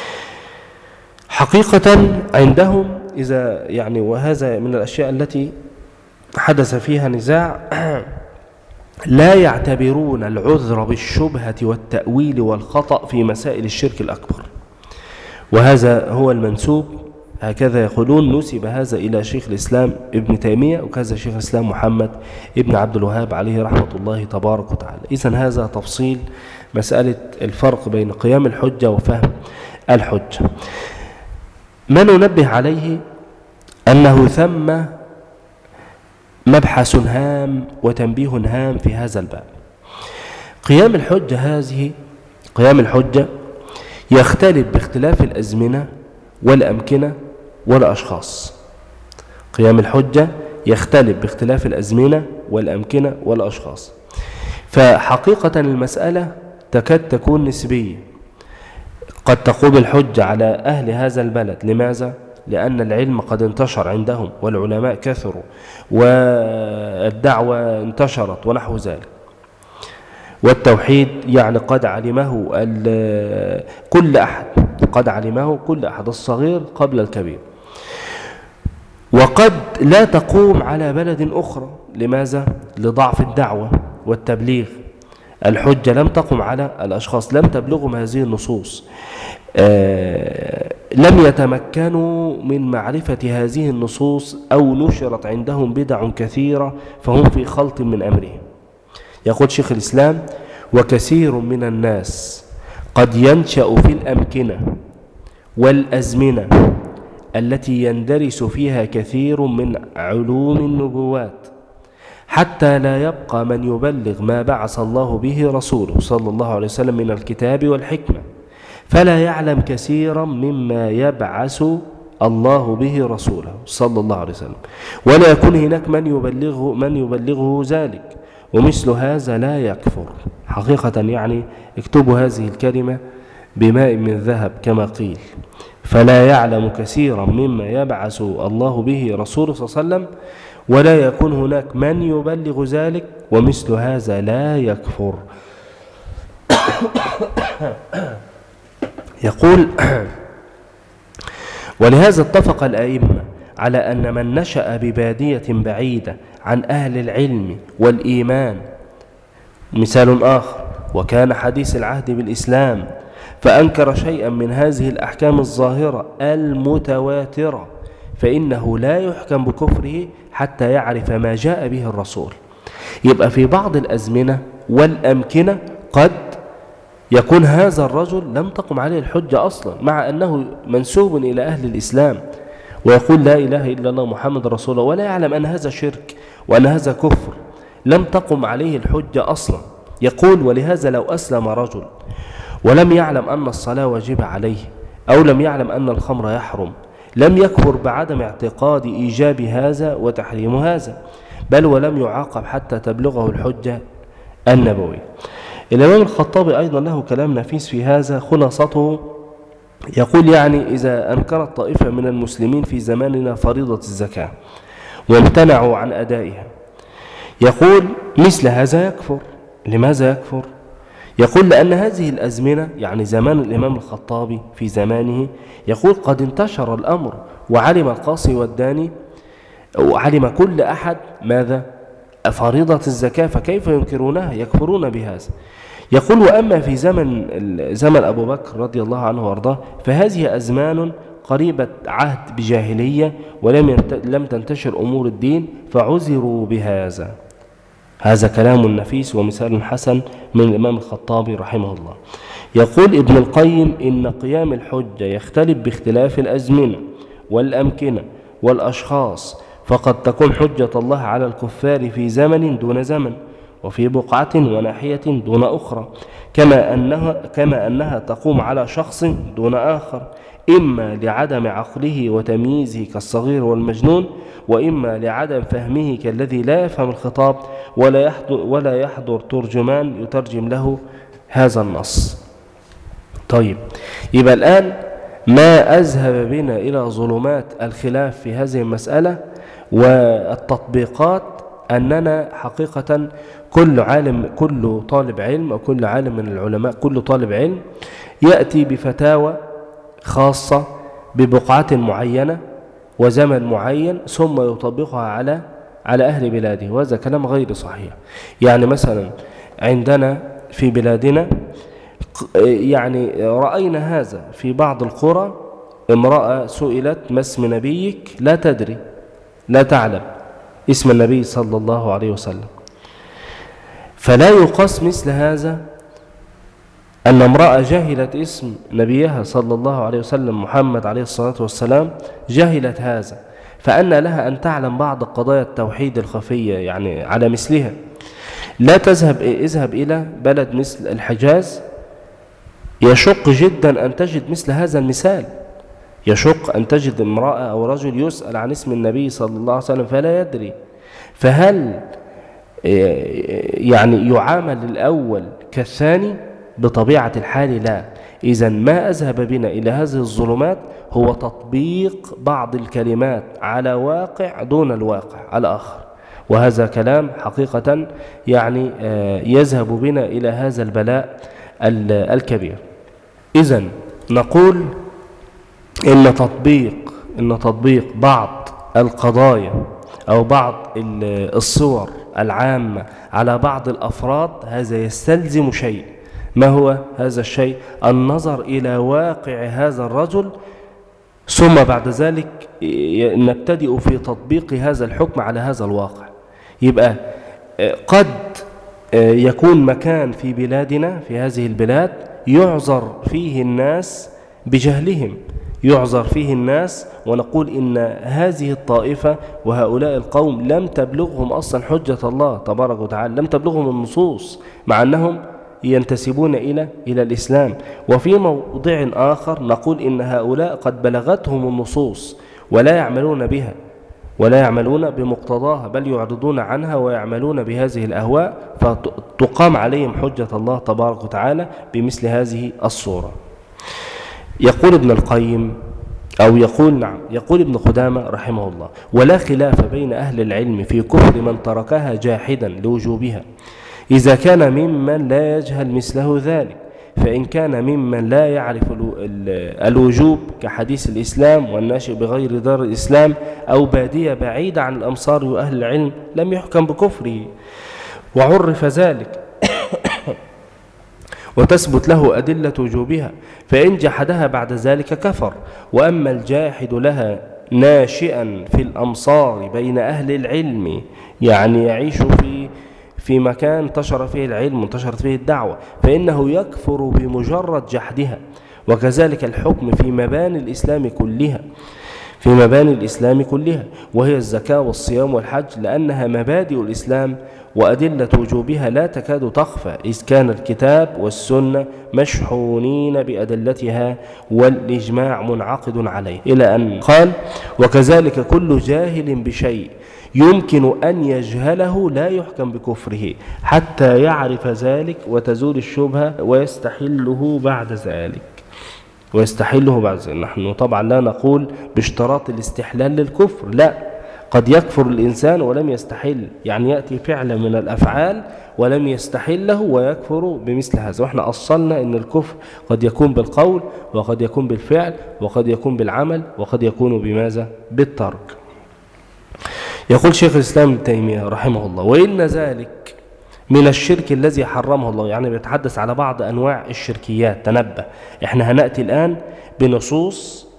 حقيقة عندهم إذا يعني وهذا من الأشياء التي حدث فيها نزاع، لا يعتبرون العذر بالشبهة والتأويل والخطأ في مسائل الشرك الأكبر، وهذا هو المنسوب هكذا يقولون نسب هذا إلى شيخ الإسلام ابن تيمية وكذا شيخ الإسلام محمد ابن عبد الوهاب عليه رحمة الله تبارك وتعالى. إذن هذا تفصيل مسألة الفرق بين قيام الحجة وفهم الحجة. ما ننبه عليه أنه ثم مبحث هام وتنبيه هام في هذا الباب. قيام الحجة هذه قيام الحجة يختلف باختلاف الأزمنة والأمكنة والأشخاص. قيام الحجة يختلف باختلاف الأزمنة والأمكنة والأشخاص، فحقيقة المسألة تكاد تكون نسبية. قد تقوم الحجة على أهل هذا البلد، لماذا؟ لأن العلم قد انتشر عندهم والعلماء كثروا والدعوة انتشرت ونحو ذلك، والتوحيد يعني قد علمه كل أحد، قد علمه كل أحد الصغير قبل الكبير. وقد لا تقوم على بلد أخرى، لماذا؟ لضعف الدعوة والتبليغ. الحجة لم تقم على الأشخاص، لم تبلغهم هذه النصوص، آه لم يتمكنوا من معرفة هذه النصوص، أو نشرت عندهم بدع كثيرة فهم في خلط من أمرهم. يقول شيخ الإسلام وكثير من الناس قد ينشأ في الأمكنة والأزمنة التي يندرس فيها كثير من علوم النبوات، حتى لا يبقى من يبلغ ما بعث الله به رسوله صلى الله عليه وسلم من الكتاب والحكمة، فلا يعلم كثيرا مما يبعث الله به رسوله صلى الله عليه وسلم، ولا يكون هناك من يبلغه من يبلغه ذلك، ومثل هذا لا يكفر. حقيقة يعني اكتبوا هذه الكلمة بماء من ذهب كما قيل، فلا يعلم كثيرا مما يبعث الله به رسوله صلى الله عليه وسلم، ولا يكون هناك من يبلغ ذلك، ومثل هذا لا يكفر. يقول ولهذا اتفق الأئمة على أن من نشأ ببادية بعيدة عن أهل العلم والإيمان مثال آخر، وكان حديث العهد بالإسلام فأنكر شيئا من هذه الأحكام الظاهرة المتواترة، فإنه لا يحكم بكفره حتى يعرف ما جاء به الرسول. يبقى في بعض الأزمنة والأمكنة قد يكون هذا الرجل لم تقم عليه الحجة أصلا، مع أنه منسوب إلى أهل الإسلام ويقول لا إله إلا الله محمد رسول الله، ولا يعلم أن هذا شرك وأن هذا كفر، لم تقم عليه الحجة أصلا. يقول ولهذا لو أسلم رجل ولم يعلم أن الصلاة واجبة عليه أو لم يعلم أن الخمر يحرم لم يكفر بعدم اعتقاد إيجاب هذا وتحريم هذا، بل ولم يعاقب حتى تبلغه الحجة النبوية. الإمام الخطابي أيضا له كلام نفيس في هذا، خلاصته يقول يعني إذا أنكرت طائفة من المسلمين في زماننا فريضة الزكاة وامتنعوا عن أدائها، يقول مثل هذا يكفر. لماذا يكفر؟ يقول لأن هذه الأزمنة يعني زمان الإمام الخطابي في زمانه، يقول قد انتشر الأمر وعلم القاصي والداني وعلم كل أحد ماذا؟ فريضة الزكاة، فكيف ينكرونها؟ يكفرون بهذا. يقول وأما في زمن زمن أبو بكر رضي الله عنه وارضاه فهذه أزمان قريبة عهد بجاهلية ولم لم تنتشر أمور الدين فعذروا بهذا. هذا كلام نفيس ومثال حسن من الإمام الخطابي رحمه الله. يقول ابن القيم إن قيام الحجة يختلف باختلاف الأزمنة والأمكنة والأشخاص، فقد تكون حجة الله على الكفار في زمن دون زمن وفي بقعة وناحية دون أخرى، كما أنها, كما أنها تقوم على شخص دون آخر، إما لعدم عقله وتمييزه كالصغير والمجنون، وإما لعدم فهمه كالذي لا يفهم الخطاب ولا يحضر, ولا يحضر ترجمان يترجم له هذا النص. طيب، يبقى الآن ما أذهب بنا إلى ظلمات الخلاف في هذه المسألة والتطبيقات أننا حقيقة كل عالم كل طالب علم أو كل عالم من العلماء كل طالب علم يأتي بفتاوى خاصة ببقعة معينة وزمن معين ثم يطبقها على على أهل بلاده، وهذا كلام غير صحيح. يعني مثلا عندنا في بلادنا يعني رأينا هذا في بعض القرى، امرأة سئلت ما اسم نبيك؟ لا تدري، لا تعلم اسم النبي صلى الله عليه وسلم. فلا يقاس مثل هذا أن امرأة جهلت اسم نبيها صلى الله عليه وسلم محمد عليه الصلاة والسلام، جهلت هذا، فأن لها أن تعلم بعض قضايا التوحيد الخفية يعني على مثلها. لا تذهب اذهب إلى بلد مثل الحجاز، يشق جدا أن تجد مثل هذا المثال، يشق أن تجد امرأة أو رجل يسأل عن اسم النبي صلى الله عليه وسلم فلا يدري. فهل يعني يعامل الأول كالثاني؟ بطبيعة الحال لا. إذن ما أذهب بنا إلى هذه الظلمات هو تطبيق بعض الكلمات على واقع دون الواقع الآخر، وهذا كلام حقيقة يعني يذهب بنا إلى هذا البلاء الكبير. إذن نقول إن تطبيق إن تطبيق بعض القضايا أو بعض الصور العامة على بعض الأفراد هذا يستلزم شيء. ما هو هذا الشيء؟ النظر إلى واقع هذا الرجل، ثم بعد ذلك نبتدئ في تطبيق هذا الحكم على هذا الواقع. يبقى قد يكون مكان في بلادنا في هذه البلاد يعذر فيه الناس بجهلهم، يعذر فيه الناس ونقول إن هذه الطائفة وهؤلاء القوم لم تبلغهم أصلا حجة الله تبارك وتعالى، لم تبلغهم النصوص مع أنهم ينتسبون إلى إلى الإسلام. وفي موضع آخر نقول إن هؤلاء قد بلغتهم النصوص ولا يعملون بها ولا يعملون بمقتضاها، بل يعرضون عنها ويعملون بهذه الأهواء، فتقام عليهم حجة الله تبارك وتعالى بمثل هذه الصورة. يقول ابن القيم أو يقول نعم يقول ابن قدامة رحمه الله: ولا خلاف بين أهل العلم في كفر من تركها جاحدا لوجوبها إذا كان ممن لا يجهل مثله ذلك، فإن كان ممن لا يعرف الوجوب كحديث الإسلام والناشئ بغير دار الإسلام أو بادية بعيدة عن الأمصار وأهل العلم لم يحكم بكفره وعرف ذلك وتثبت له أدلة وجوبها، فإن جحدها بعد ذلك كفر. وأما الجاحد لها ناشئا في الأمصار بين أهل العلم، يعني يعيش في في مكان انتشر فيه العلم وانتشرت فيه الدعوة، فإنه يكفر بمجرد جحدها. وكذلك الحكم في مباني الإسلام كلها في مباني الإسلام كلها وهي الزكاة والصيام والحج، لأنها مبادئ الإسلام وأدلة وجوبها لا تكاد تخفى، إذ كان الكتاب والسنة مشحونين بأدلتها والإجماع منعقد عليه، إلى أن قال: وكذلك كل جاهل بشيء يمكن أن يجهله لا يحكم بكفره حتى يعرف ذلك وتزول الشبهة ويستحله بعد ذلك ويستحله بعد ذلك. نحن طبعا لا نقول باشتراط الاستحلال للكفر، لا، قد يكفر الإنسان ولم يستحل، يعني يأتي فعل من الأفعال ولم يستحله ويكفر بمثل هذا. وإحنا أصلنا أن الكفر قد يكون بالقول وقد يكون بالفعل وقد يكون بالعمل وقد يكون بماذا؟ بالترك. يقول شيخ الإسلام ابن تيمية رحمه الله: وإن ذلك من الشرك الذي حرمه الله، يعني بيتحدث على بعض أنواع الشركيات. تنبه، إحنا هنأتي الآن بنصوص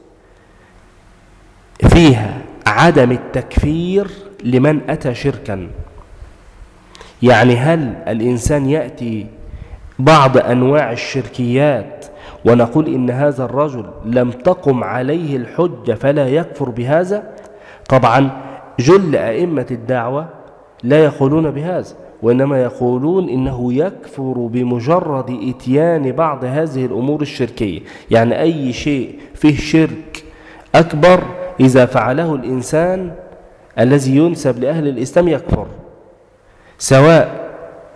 فيها عدم التكفير لمن أتى شركا. يعني هل الإنسان يأتي بعض أنواع الشركيات ونقول إن هذا الرجل لم تقم عليه الحجة فلا يكفر بهذا؟ طبعا جل أئمة الدعوة لا يقولون بهذا، وإنما يقولون إنه يكفر بمجرد إتيان بعض هذه الأمور الشركية. يعني أي شيء فيه شرك أكبر إذا فعله الإنسان الذي ينسب لأهل الإسلام يكفر، سواء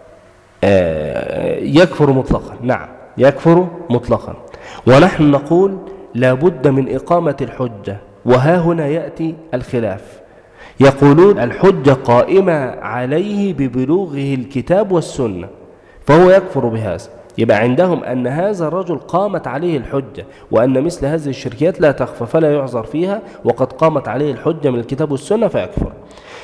يكفر مطلقا، نعم يكفر مطلقا. ونحن نقول لا بد من إقامة الحجة، وها هنا يأتي الخلاف. يقولون الحجة قائمة عليه ببلوغه الكتاب والسنة فهو يكفر بهذا. يبقى عندهم أن هذا الرجل قامت عليه الحجة، وأن مثل هذه الشركيات لا تخفى فلا يعذر فيها، وقد قامت عليه الحجة من الكتاب والسنة فيكفر.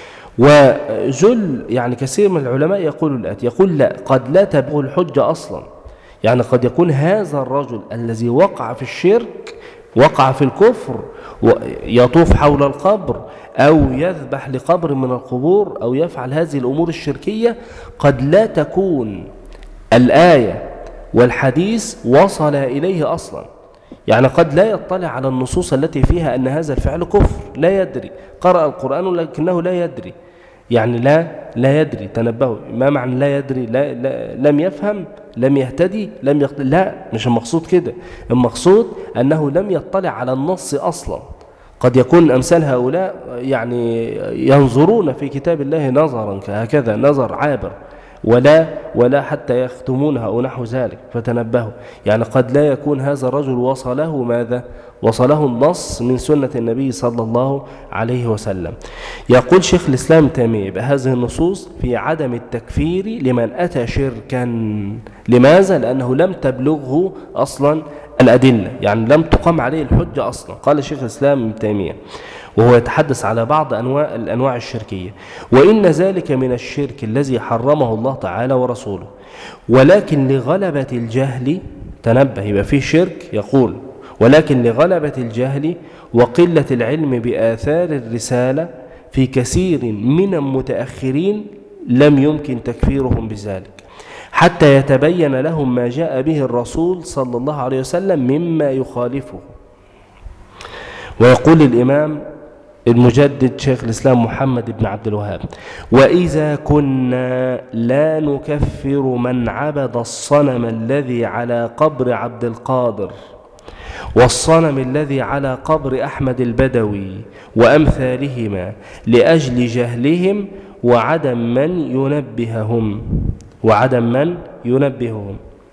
وجل يعني كثير من العلماء يقول الآتي: يقول لا، قد لا تبلغ الحجة أصلا. يعني قد يكون هذا الرجل الذي وقع في الشرك وقع في الكفر يطوف حول القبر أو يذبح لقبر من القبور أو يفعل هذه الأمور الشركية، قد لا تكون الآية والحديث وصل إليه أصلا. يعني قد لا يطلع على النصوص التي فيها أن هذا الفعل كفر، لا يدري، قرأ القرآن لكنه لا يدري، يعني لا لا يدري. تنبهوا، ما معنى لا يدري؟ لا, لا لم يفهم، لم يهتدي، لم يقتل، لا، مش المقصود كده. المقصود أنه لم يطلع على النص أصلا. قد يكون أمثال هؤلاء يعني ينظرون في كتاب الله نظرا هكذا، نظر عابر، ولا ولا حتى يختمونها أو نحو ذلك. فتنبهوا، يعني قد لا يكون هذا الرجل وصله ماذا؟ وصله النص من سنة النبي صلى الله عليه وسلم. يقول شيخ الإسلام ابن تيمية بهذه النصوص في عدم التكفير لمن أتى شركا. لماذا؟ لأنه لم تبلغه أصلا الأدلة، يعني لم تقام عليه الحجة أصلا. قال شيخ الإسلام ابن تيمية وهو يتحدث على بعض أنواع الأنواع الشركية: وإن ذلك من الشرك الذي حرمه الله تعالى ورسوله، ولكن لغلبة الجهل. تنبه، يبقى فيه شرك، يقول ولكن لغلبة الجهل وقلة العلم بآثار الرسالة في كثير من المتأخرين لم يمكن تكفيرهم بذلك حتى يتبين لهم ما جاء به الرسول صلى الله عليه وسلم مما يخالفه. ويقول الإمام المجدد شيخ الإسلام محمد بن عبد الوهاب: وإذا كنا لا نكفر من عبد الصنم الذي على قبر عبد القادر والصنم الذي على قبر أحمد البدوي وأمثالهما لأجل جهلهم وعدم من ينبههم وعدم من ينبههم.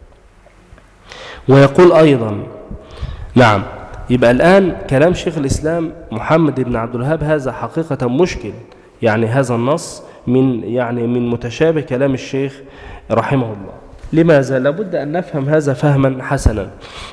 ويقول أيضا، نعم، يبقى الآن كلام شيخ الإسلام محمد بن عبد الوهاب هذا حقيقة مشكل. يعني هذا النص من يعني من متشابه كلام الشيخ رحمه الله. لماذا؟ لابد أن نفهم هذا فهما حسنا.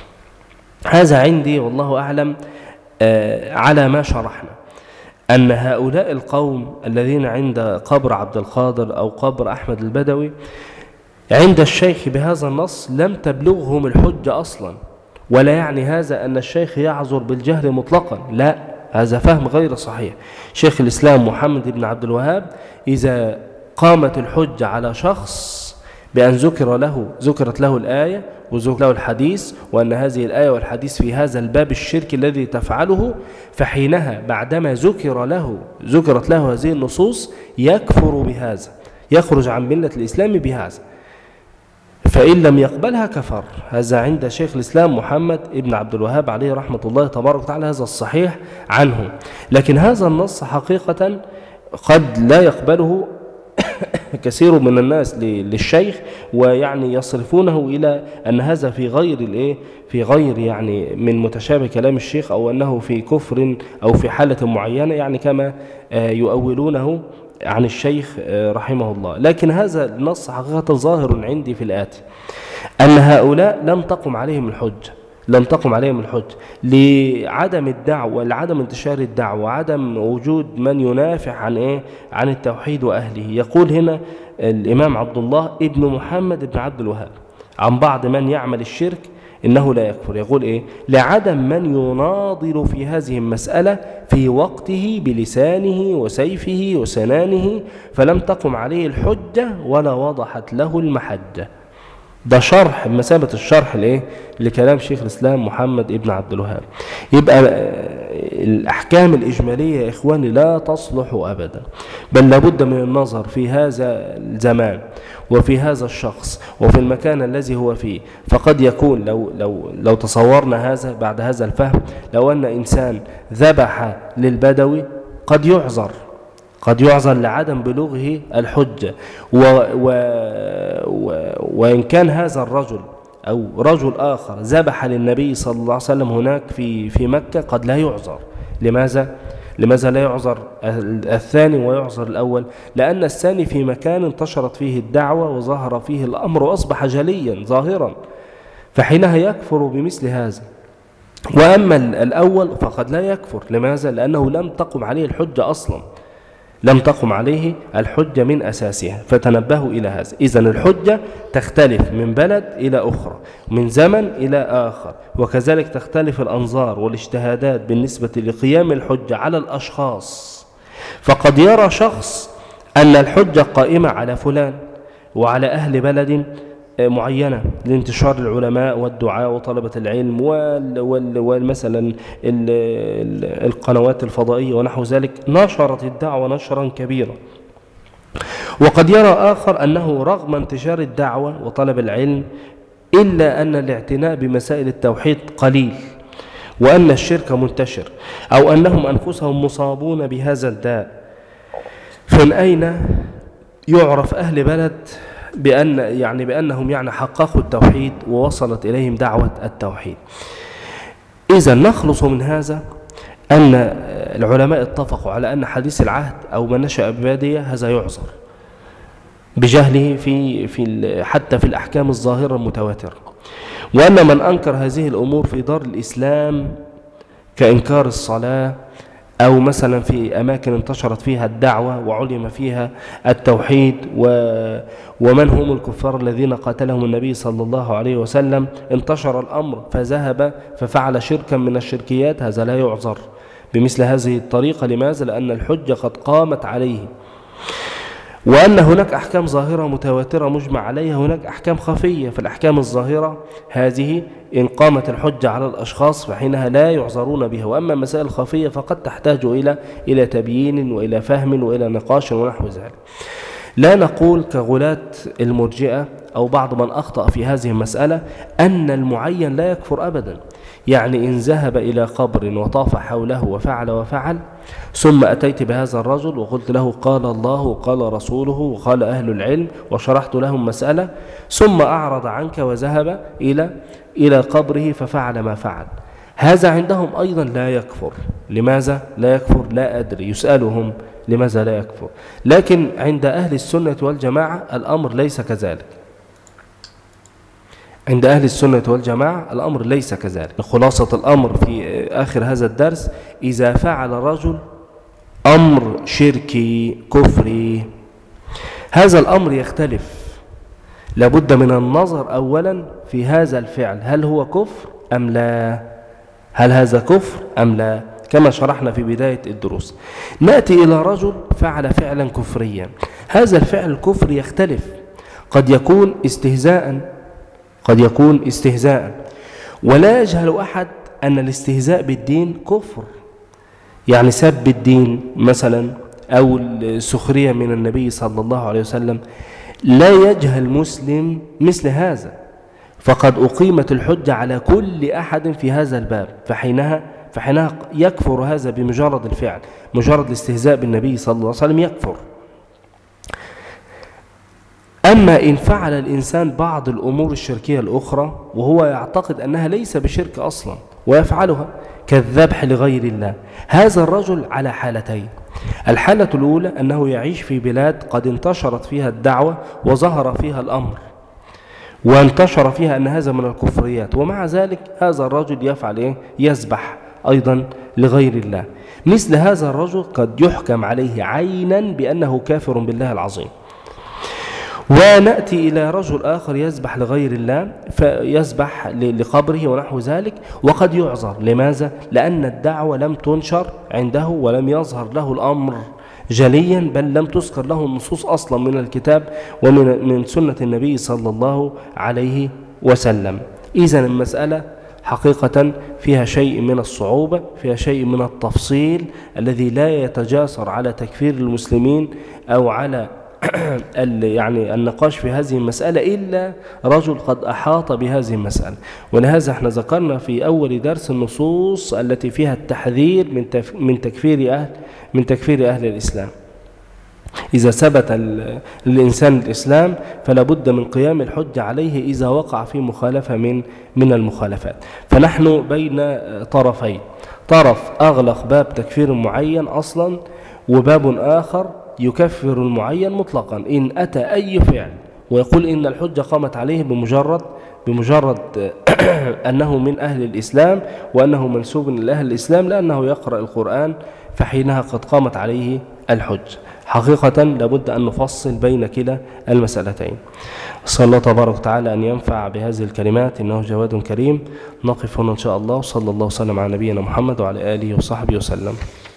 هذا عندي والله أعلم على ما شرحنا، أن هؤلاء القوم الذين عند قبر عبد القادر أو قبر أحمد البدوي عند الشيخ بهذا النص لم تبلغهم الحجة أصلا، ولا يعني هذا أن الشيخ يعذر بالجهل مطلقا، لا، هذا فهم غير صحيح. شيخ الإسلام محمد بن عبد الوهاب إذا قامت الحجة على شخص بأن ذكر له ذكرت له الآية وذكر له الحديث، وأن هذه الآية والحديث في هذا الباب الشرك الذي تفعله، فحينها بعدما ذكر له ذكرت له هذه النصوص يكفر بهذا، يخرج عن ملة الإسلام بهذا، فإن لم يقبلها كفر. هذا عند شيخ الإسلام محمد بن عبد الوهاب عليه رحمة الله تبارك وتعالى، هذا الصحيح عنه. لكن هذا النص حقيقة قد لا يقبله كثير من الناس للشيخ، ويعني يصرفونه إلى أن هذا في غير الإيه في غير يعني من متشابه كلام الشيخ، أو أنه في كفر أو في حالة معينة، يعني كما يؤولونه عن الشيخ رحمه الله. لكن هذا النص حقيقة ظاهر عندي في الآتي، أن هؤلاء لم تقم عليهم الحجة لم تقم عليهم الحجة لعدم الدعوة، لعدم انتشار الدعوة، عدم وجود من ينافع عن إيه عن التوحيد وأهله. يقول هنا الإمام عبد الله ابن محمد بن عبد الوهاب عن بعض من يعمل الشرك إنه لا يكفر، يقول إيه؟ لعدم من يناضل في هذه المسألة في وقته بلسانه وسيفه وسنانه، فلم تقم عليه الحجة ولا وضحت له المحجة. ده شرح بمثابة الشرح لإيه؟ لكلام شيخ الإسلام محمد ابن عبد الوهاب. يبقى الأحكام الإجمالية يا إخواني لا تصلح أبدا، بل لابد من النظر في هذا الزمان وفي هذا الشخص وفي المكان الذي هو فيه. فقد يكون لو, لو, لو تصورنا هذا بعد هذا الفهم، لو أن إنسان ذبح للبدوي قد يعذر قد يعذر لعدم بلوغه الحجة، و و و وإن كان هذا الرجل أو رجل آخر ذبح للنبي صلى الله عليه وسلم هناك في في مكة قد لا يعذر. لماذا؟ لماذا لا يعذر الثاني ويعذر الأول؟ لأن الثاني في مكان انتشرت فيه الدعوة وظهر فيه الأمر وأصبح جليا ظاهرا، فحينها يكفر بمثل هذا. وأما الأول فقد لا يكفر. لماذا؟ لأنه لم تقم عليه الحجة أصلا، لم تقم عليه الحجة من أساسها. فتنبهوا إلى هذا. إذن الحجة تختلف من بلد إلى أخرى، من زمن إلى آخر، وكذلك تختلف الأنظار والاجتهادات بالنسبة لقيام الحجة على الأشخاص. فقد يرى شخص أن الحجة قائمة على فلان وعلى أهل بلد معينة لانتشار العلماء والدعاء وطلبة العلم ومثلا القنوات الفضائية ونحو ذلك، نشرت الدعوة نشرا كبيرا. وقد يرى آخر أنه رغم انتشار الدعوة وطلب العلم إلا أن الاعتناء بمسائل التوحيد قليل، وأن الشرك منتشر، أو أنهم أنفسهم مصابون بهذا الداء. فمن أين يعرف أهل بلد بأن يعني بأنهم يعني حققوا التوحيد ووصلت إليهم دعوة التوحيد؟ إذا نخلص من هذا أن العلماء اتفقوا على أن حديث العهد أو من نشأ ببادية هذا يعذر بجهله في في حتى في الأحكام الظاهرة المتواترة، وأن من أنكر هذه الأمور في دار الإسلام كإنكار الصلاة أو مثلا في أماكن انتشرت فيها الدعوة وعلم فيها التوحيد، و ومن هم الكفار الذين قاتلهم النبي صلى الله عليه وسلم، انتشر الأمر فذهب ففعل شركا من الشركيات، هذا لا يعذر بمثل هذه الطريقة. لماذا؟ لأن الحجة قد قامت عليه. وأن هناك أحكام ظاهرة متواترة مجمع عليها، هناك أحكام خفية. فالأحكام الظاهرة هذه إن قامت الحجة على الأشخاص فحينها لا يعذرون بها، وأما مسائل خفية فقد تحتاج إلى إلى تبيين وإلى فهم وإلى نقاش ونحو ذلك. لا نقول كغلاة المرجئة أو بعض من أخطأ في هذه المسألة أن المعين لا يكفر أبدا. يعني إن ذهب إلى قبر وطاف حوله وفعل وفعل، ثم أتيت بهذا الرجل وقلت له قال الله وقال رسوله وقال أهل العلم وشرحت لهم مسألة، ثم أعرض عنك وذهب إلى إلى قبره ففعل ما فعل، هذا عندهم أيضا لا يكفر. لماذا لا يكفر؟ لا أدري، يسألهم لماذا لا يكفر. لكن عند أهل السنة والجماعة الأمر ليس كذلك. عند أهل السنة والجماعة الأمر ليس كذلك. خلاصة الأمر في آخر هذا الدرس: إذا فعل رجل أمر شركي كفري، هذا الأمر يختلف، لابد من النظر أولا في هذا الفعل، هل هو كفر أم لا؟ هل هذا كفر أم لا؟ كما شرحنا في بداية الدروس. نأتي إلى رجل فعل فعلا كفريا، هذا الفعل الكفري يختلف، قد يكون استهزاء، قد يكون استهزاء، ولا يجهل أحد أن الاستهزاء بالدين كفر، يعني سب الدين مثلا أو السخرية من النبي صلى الله عليه وسلم، لا يجهل مسلم مثل هذا، فقد أقيمت الحجة على كل أحد في هذا الباب، فحينها فحينها يكفر هذا بمجرد الفعل، مجرد الاستهزاء بالنبي صلى الله عليه وسلم يكفر. أما إن فعل الإنسان بعض الأمور الشركية الأخرى وهو يعتقد أنها ليس بشرك أصلا ويفعلها كالذبح لغير الله، هذا الرجل على حالتين: الحالة الأولى أنه يعيش في بلاد قد انتشرت فيها الدعوة وظهر فيها الأمر وانتشر فيها أن هذا من الكفريات، ومع ذلك هذا الرجل يفعل إيه؟ يذبح أيضا لغير الله. مثل هذا الرجل قد يحكم عليه عينا بأنه كافر بالله العظيم. ونأتي إلى رجل آخر يذبح لغير الله، فيذبح لقبره ونحو ذلك، وقد يعذر. لماذا؟ لأن الدعوة لم تنشر عنده ولم يظهر له الأمر جليا، بل لم تذكر له النصوص أصلا من الكتاب ومن من سنة النبي صلى الله عليه وسلم. إذن المسألة حقيقة فيها شيء من الصعوبة، فيها شيء من التفصيل الذي لا يتجاسر على تكفير المسلمين أو على يعني النقاش في هذه المسألة إلا رجل قد أحاط بهذه المسألة. ولهذا احنا ذكرنا في أول درس النصوص التي فيها التحذير من من تكفير أهل من تكفير أهل الإسلام. إذا ثبت للإنسان الإسلام فلا بد من قيام الحجة عليه إذا وقع في مخالفة من من المخالفات. فنحن بين طرفين: طرف أغلق باب تكفير معين أصلا، وباب آخر يكفر المعين مطلقا إن أتى أي فعل ويقول إن الحجة قامت عليه بمجرد بمجرد أنه من أهل الإسلام وأنه منسوب إلى أهل الإسلام لأنه يقرأ القرآن، فحينها قد قامت عليه الحجة. حقيقة لابد أن نفصل بين كلا المسألتين. صلى الله تبارك وتعالى أن ينفع بهذه الكلمات، إنه جواد كريم. نقف هنا إن شاء الله. صلى الله وسلم على نبينا محمد وعلى آله وصحبه وسلم.